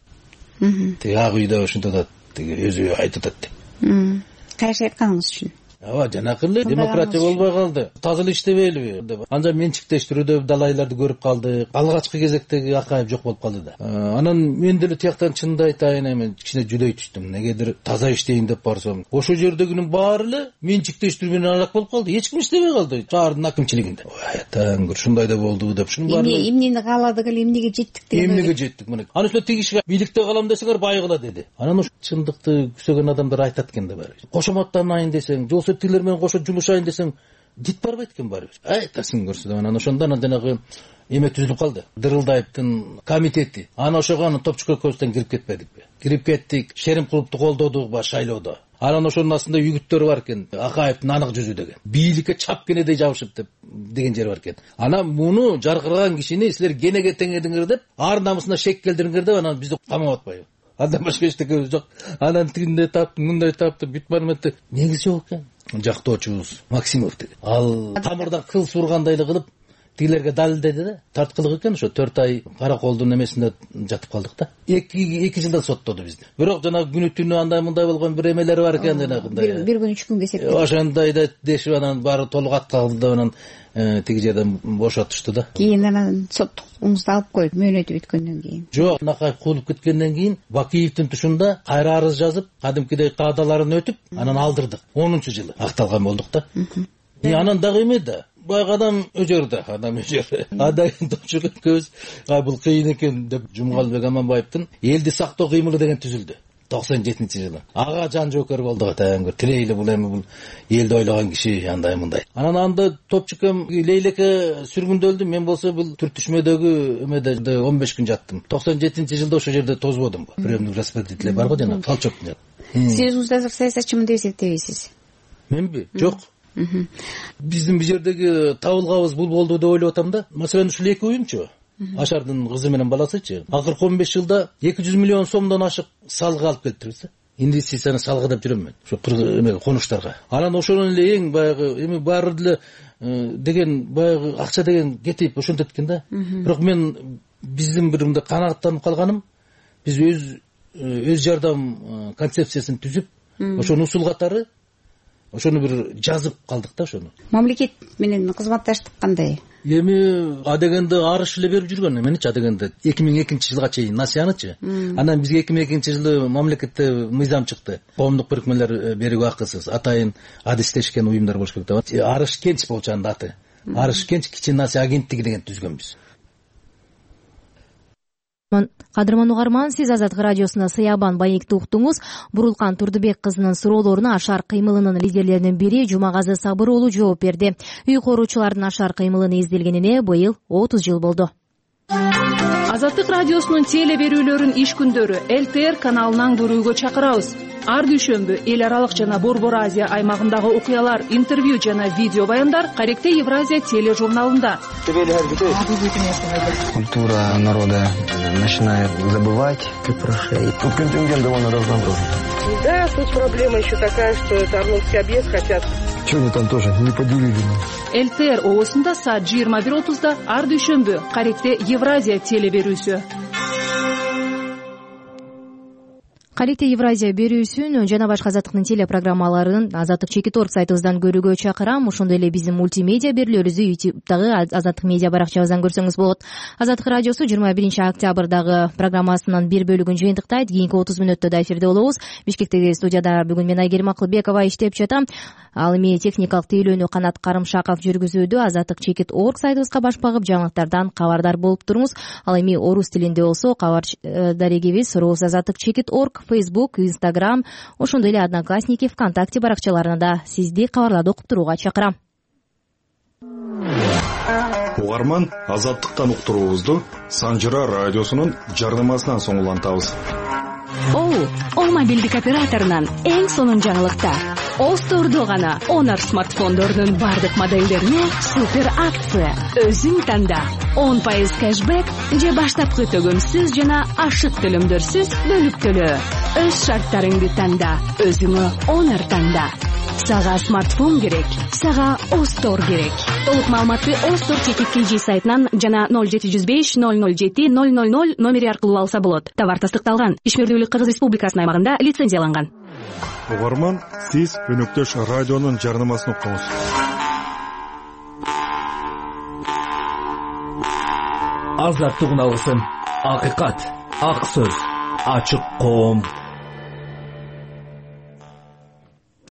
Тиги ак үйдө ошентип атат, тиги өзү айтып атат деп. Кайсы айтканыңыз үчүн? Ооба, жанакы эле демократия болбой калды. Таза эле иштебейбиби деп. Анча менчиктештирүүдө далайларды көрүп калдык. Алгачкы кезектеги Акаев жок болуп калды да. Анан мен деле тияктан чынды айтайын, эми кичине жүдөй түштүм. Негедир таза иштейин деп барсам, ошол жердегинин баары эле менчиктештирүү менен алак болуп калды. Эч ким иштебей калды шаардын акимчилигинде. Ой, таңгыр, ушундай да болду деп. Шунун баары эмнени кааладык эле, эмнеге жеттик деп. Эмнеге жеттик мына. Анан ошо тигишке бийликте калам десеңер байгыла деди. Анан ошо чындыкты күзөгөн адамдар айтат экен да баары. Кошоматтанайын десең, жолсо тилер менен кошо жумушайын десең, дит барбайт экен баары. Айтасың көрсө деп. Анан ошондон жанагы эме түзүлүп калды. Дырылдаевдин комитети. Анан ошого анын топчук экөөбүздөн кирип кетпедикпи? Кирип кеттик. Шерим клубду колдодук ба шайлоодо. Анан ошонун астында үгүттөр бар экен. Акаевдин анык жүзү деген. Бийликке чап кенедей жабышып деп деген жер бар экен. Анан муну жаркыраган кишини силер кенеге теңедиңер деп, ар намысына шек келдириңер деп, анан бизди камап атпайбы? Андан башка эчтеке жок. Анан тигинде таптым, мындай таптым, бүт барметти. Негизи жок экен. Жактоочубуз Максимов деген. Ал тамырдан кыл сургандай эле кылып тигилерге далилдеди да. Тарткылык экен, ошо төрт ай караколдун эмесинде жатып калдык да. эки эки жылдан соттоду бизди. Бирок жанагы күнү түнү андай мындай болгон бир эмелери бар экен жанагындай. Бир күн үч күнгө эсептеп. Ошондой да дешип анан баары толук аткалды да, анан тиги жерден бошотушту да. Кийин анан соттуңузду алып коюп мөөнөтү бүткөндөн кийин. Жок, Накаев куулуп кеткенден кийин Бакиевдин тушунда кайра арыз жазып, кадимкидей каадаларын өтүп, анан алдырдык. онунчу жылы акталган болдук да. И анан дагы эме да. Баягы адам өжөр да, адам өжөр. Адай топчук экөөбүз, а бул кыйын экен деп Жумгалбек Аманбаевдин элди сактоо кыймылы деген түзүлдү. токсон жетинчи жылы. Ага жан жоокер болду атаңгыр. Тилейли бул эми бул элди ойлогон киши андай мындай. Анан анда топчукем Лейлеке сүргүндө өлдүм. Мен болсо бул түртүшмөдөгү эмеде он беш күн жаттым. токсон жетинчи жылда ошол жерде тозбодум. Приемный распределитель бар го жана Толчоктун. Сиз өзүңүз азыр саясатчымын деп эсептейсиз? Менби? Жок. Биздин бул жердеги табылгабыз бул болду деп ойлоп атам да. Маселен ушул эки уюмчу, Ашардын кызы менен баласычы, акыркы он беш жылда эки жүз миллион сомдон ашык салга алып келиптирбиз. Инвестицияны салга деп жүрөм мен. Ошо эме конуштарга. Анан ошонун эле эң баягы эми баары деле деген баягы акча деген кетип ошентет экен да. Бирок мен биздин бир мындай канааттанып калганым, биз өз өз жардам концепциясын түзүп, ошонун усул катары ошону бир жазып калдык да ошону. Мамлекет менен кызматташтык кандай? Эми адегенде арыш эле берип жүргөн эменичи, адегенде эки миң экинчи жылга чейин насыянычы. Анан бизге эки миң экинчи жылы мамлекетте мыйзам чыкты. Коомдук бирикмелер берүүгө акысыз, атайын адистешкен уюмдар болуш керек деп. Арыш Кенч болчу анда аты. Арыш Кенч кичин насыя агенттиги деген түзгөнбүз. Кадырман угарман, сиз Азаттык радиосуна Сыябан Байекти уктуңуз. Бурулкан Турдубек кызынын суроолоруна Ашар кыймылынын лидерлеринин бири Жумагазы Сабыр уулу жооп берди. Үй коруучулардын Ашар кыймылыны изделгенине быйыл отуз жыл болду. Азаттык радиосунун теле берүүлөрүн иш күндөрү эл тэ эр каналынан көрүүгө чакырабыз. Ар дүйшөмбү эл аралык жана Борбор Азия аймагындагы окуялар, интервью жана видео баяндар Каректе Евразия тележурналында. Культура народа начинает забывать, как прошей. Тут контингент довольно разнообразный. Да, тут проблема еще такая, что это Орловский объезд хотят Чего они там тоже не поделили? ЛТР оосунда саат жыйырма бир отузда ар дүйшөмбү Каректе Евразия теле берүүсү. Каректе Евразия берүүсүн жана башка азаттыктын телепрограммаларын азаттык чекит орг сайтыбыздан көрүүгө чакырам. Ошондой эле биздин мультимедиа берүүлөрүбүздү ютубтагы азаттык медиа баракчабыздан көрсөңүз болот. Азаттык радиосу жыйырма биринчи октябрдагы программасынын бир бөлүгүн жыйынтыктайт. Кийинки отуз мүнөттө да эфирде болобуз. Бишкектеги студияда бүгүн мен Айгерим Акылбекова иштеп жатам. Ал эми техникалык тейлөөнү Канат Карымшаков жүргүзүүдө. Азаттык чекит орг сайтыбызга баш багып жаңылыктардан кабардар болуп туруңуз. Ал эми орус тилинде болсо кабар дарегибиз Рус азаттык чекит орг, Facebook, Instagram, ошондой эле Одноклассники, ВКонтакте баракчаларына да сизди кабарларды окуп турууга чакырам. Угарман, азаттыктан уктуруубузду Санжыра радиосунун жардамасынан соң улантабыз. О, о мобилдик операторунан эң сонун жаңылыктар. Остордо гана Honor смартфондорунун бардык модельдерине супер акция. Өзүң танда. он пайыз кэшбэк же баштапкы төгөмсүз жана ашык төлөмдөрсүз бөлүп төлөө. Өз шарттарыңды танда. Өзүңө Honor танда. Сага смартфон керек, сага Остор керек. Толук маалыматты Остор чекит кж сайтынан жана ноль жети жүз беш ноль ноль жети ноль ноль ноль номери аркылуу алса болот. Товар тастыкталган. Ишмердүүлүк Кыргыз Республикасынын аймагында лицензияланган. Угарман, сиз өнөктөш радионун жарнамасын уктуңуз. Азаттык уналгысын, акыйкат, ак сөз, ачык коом.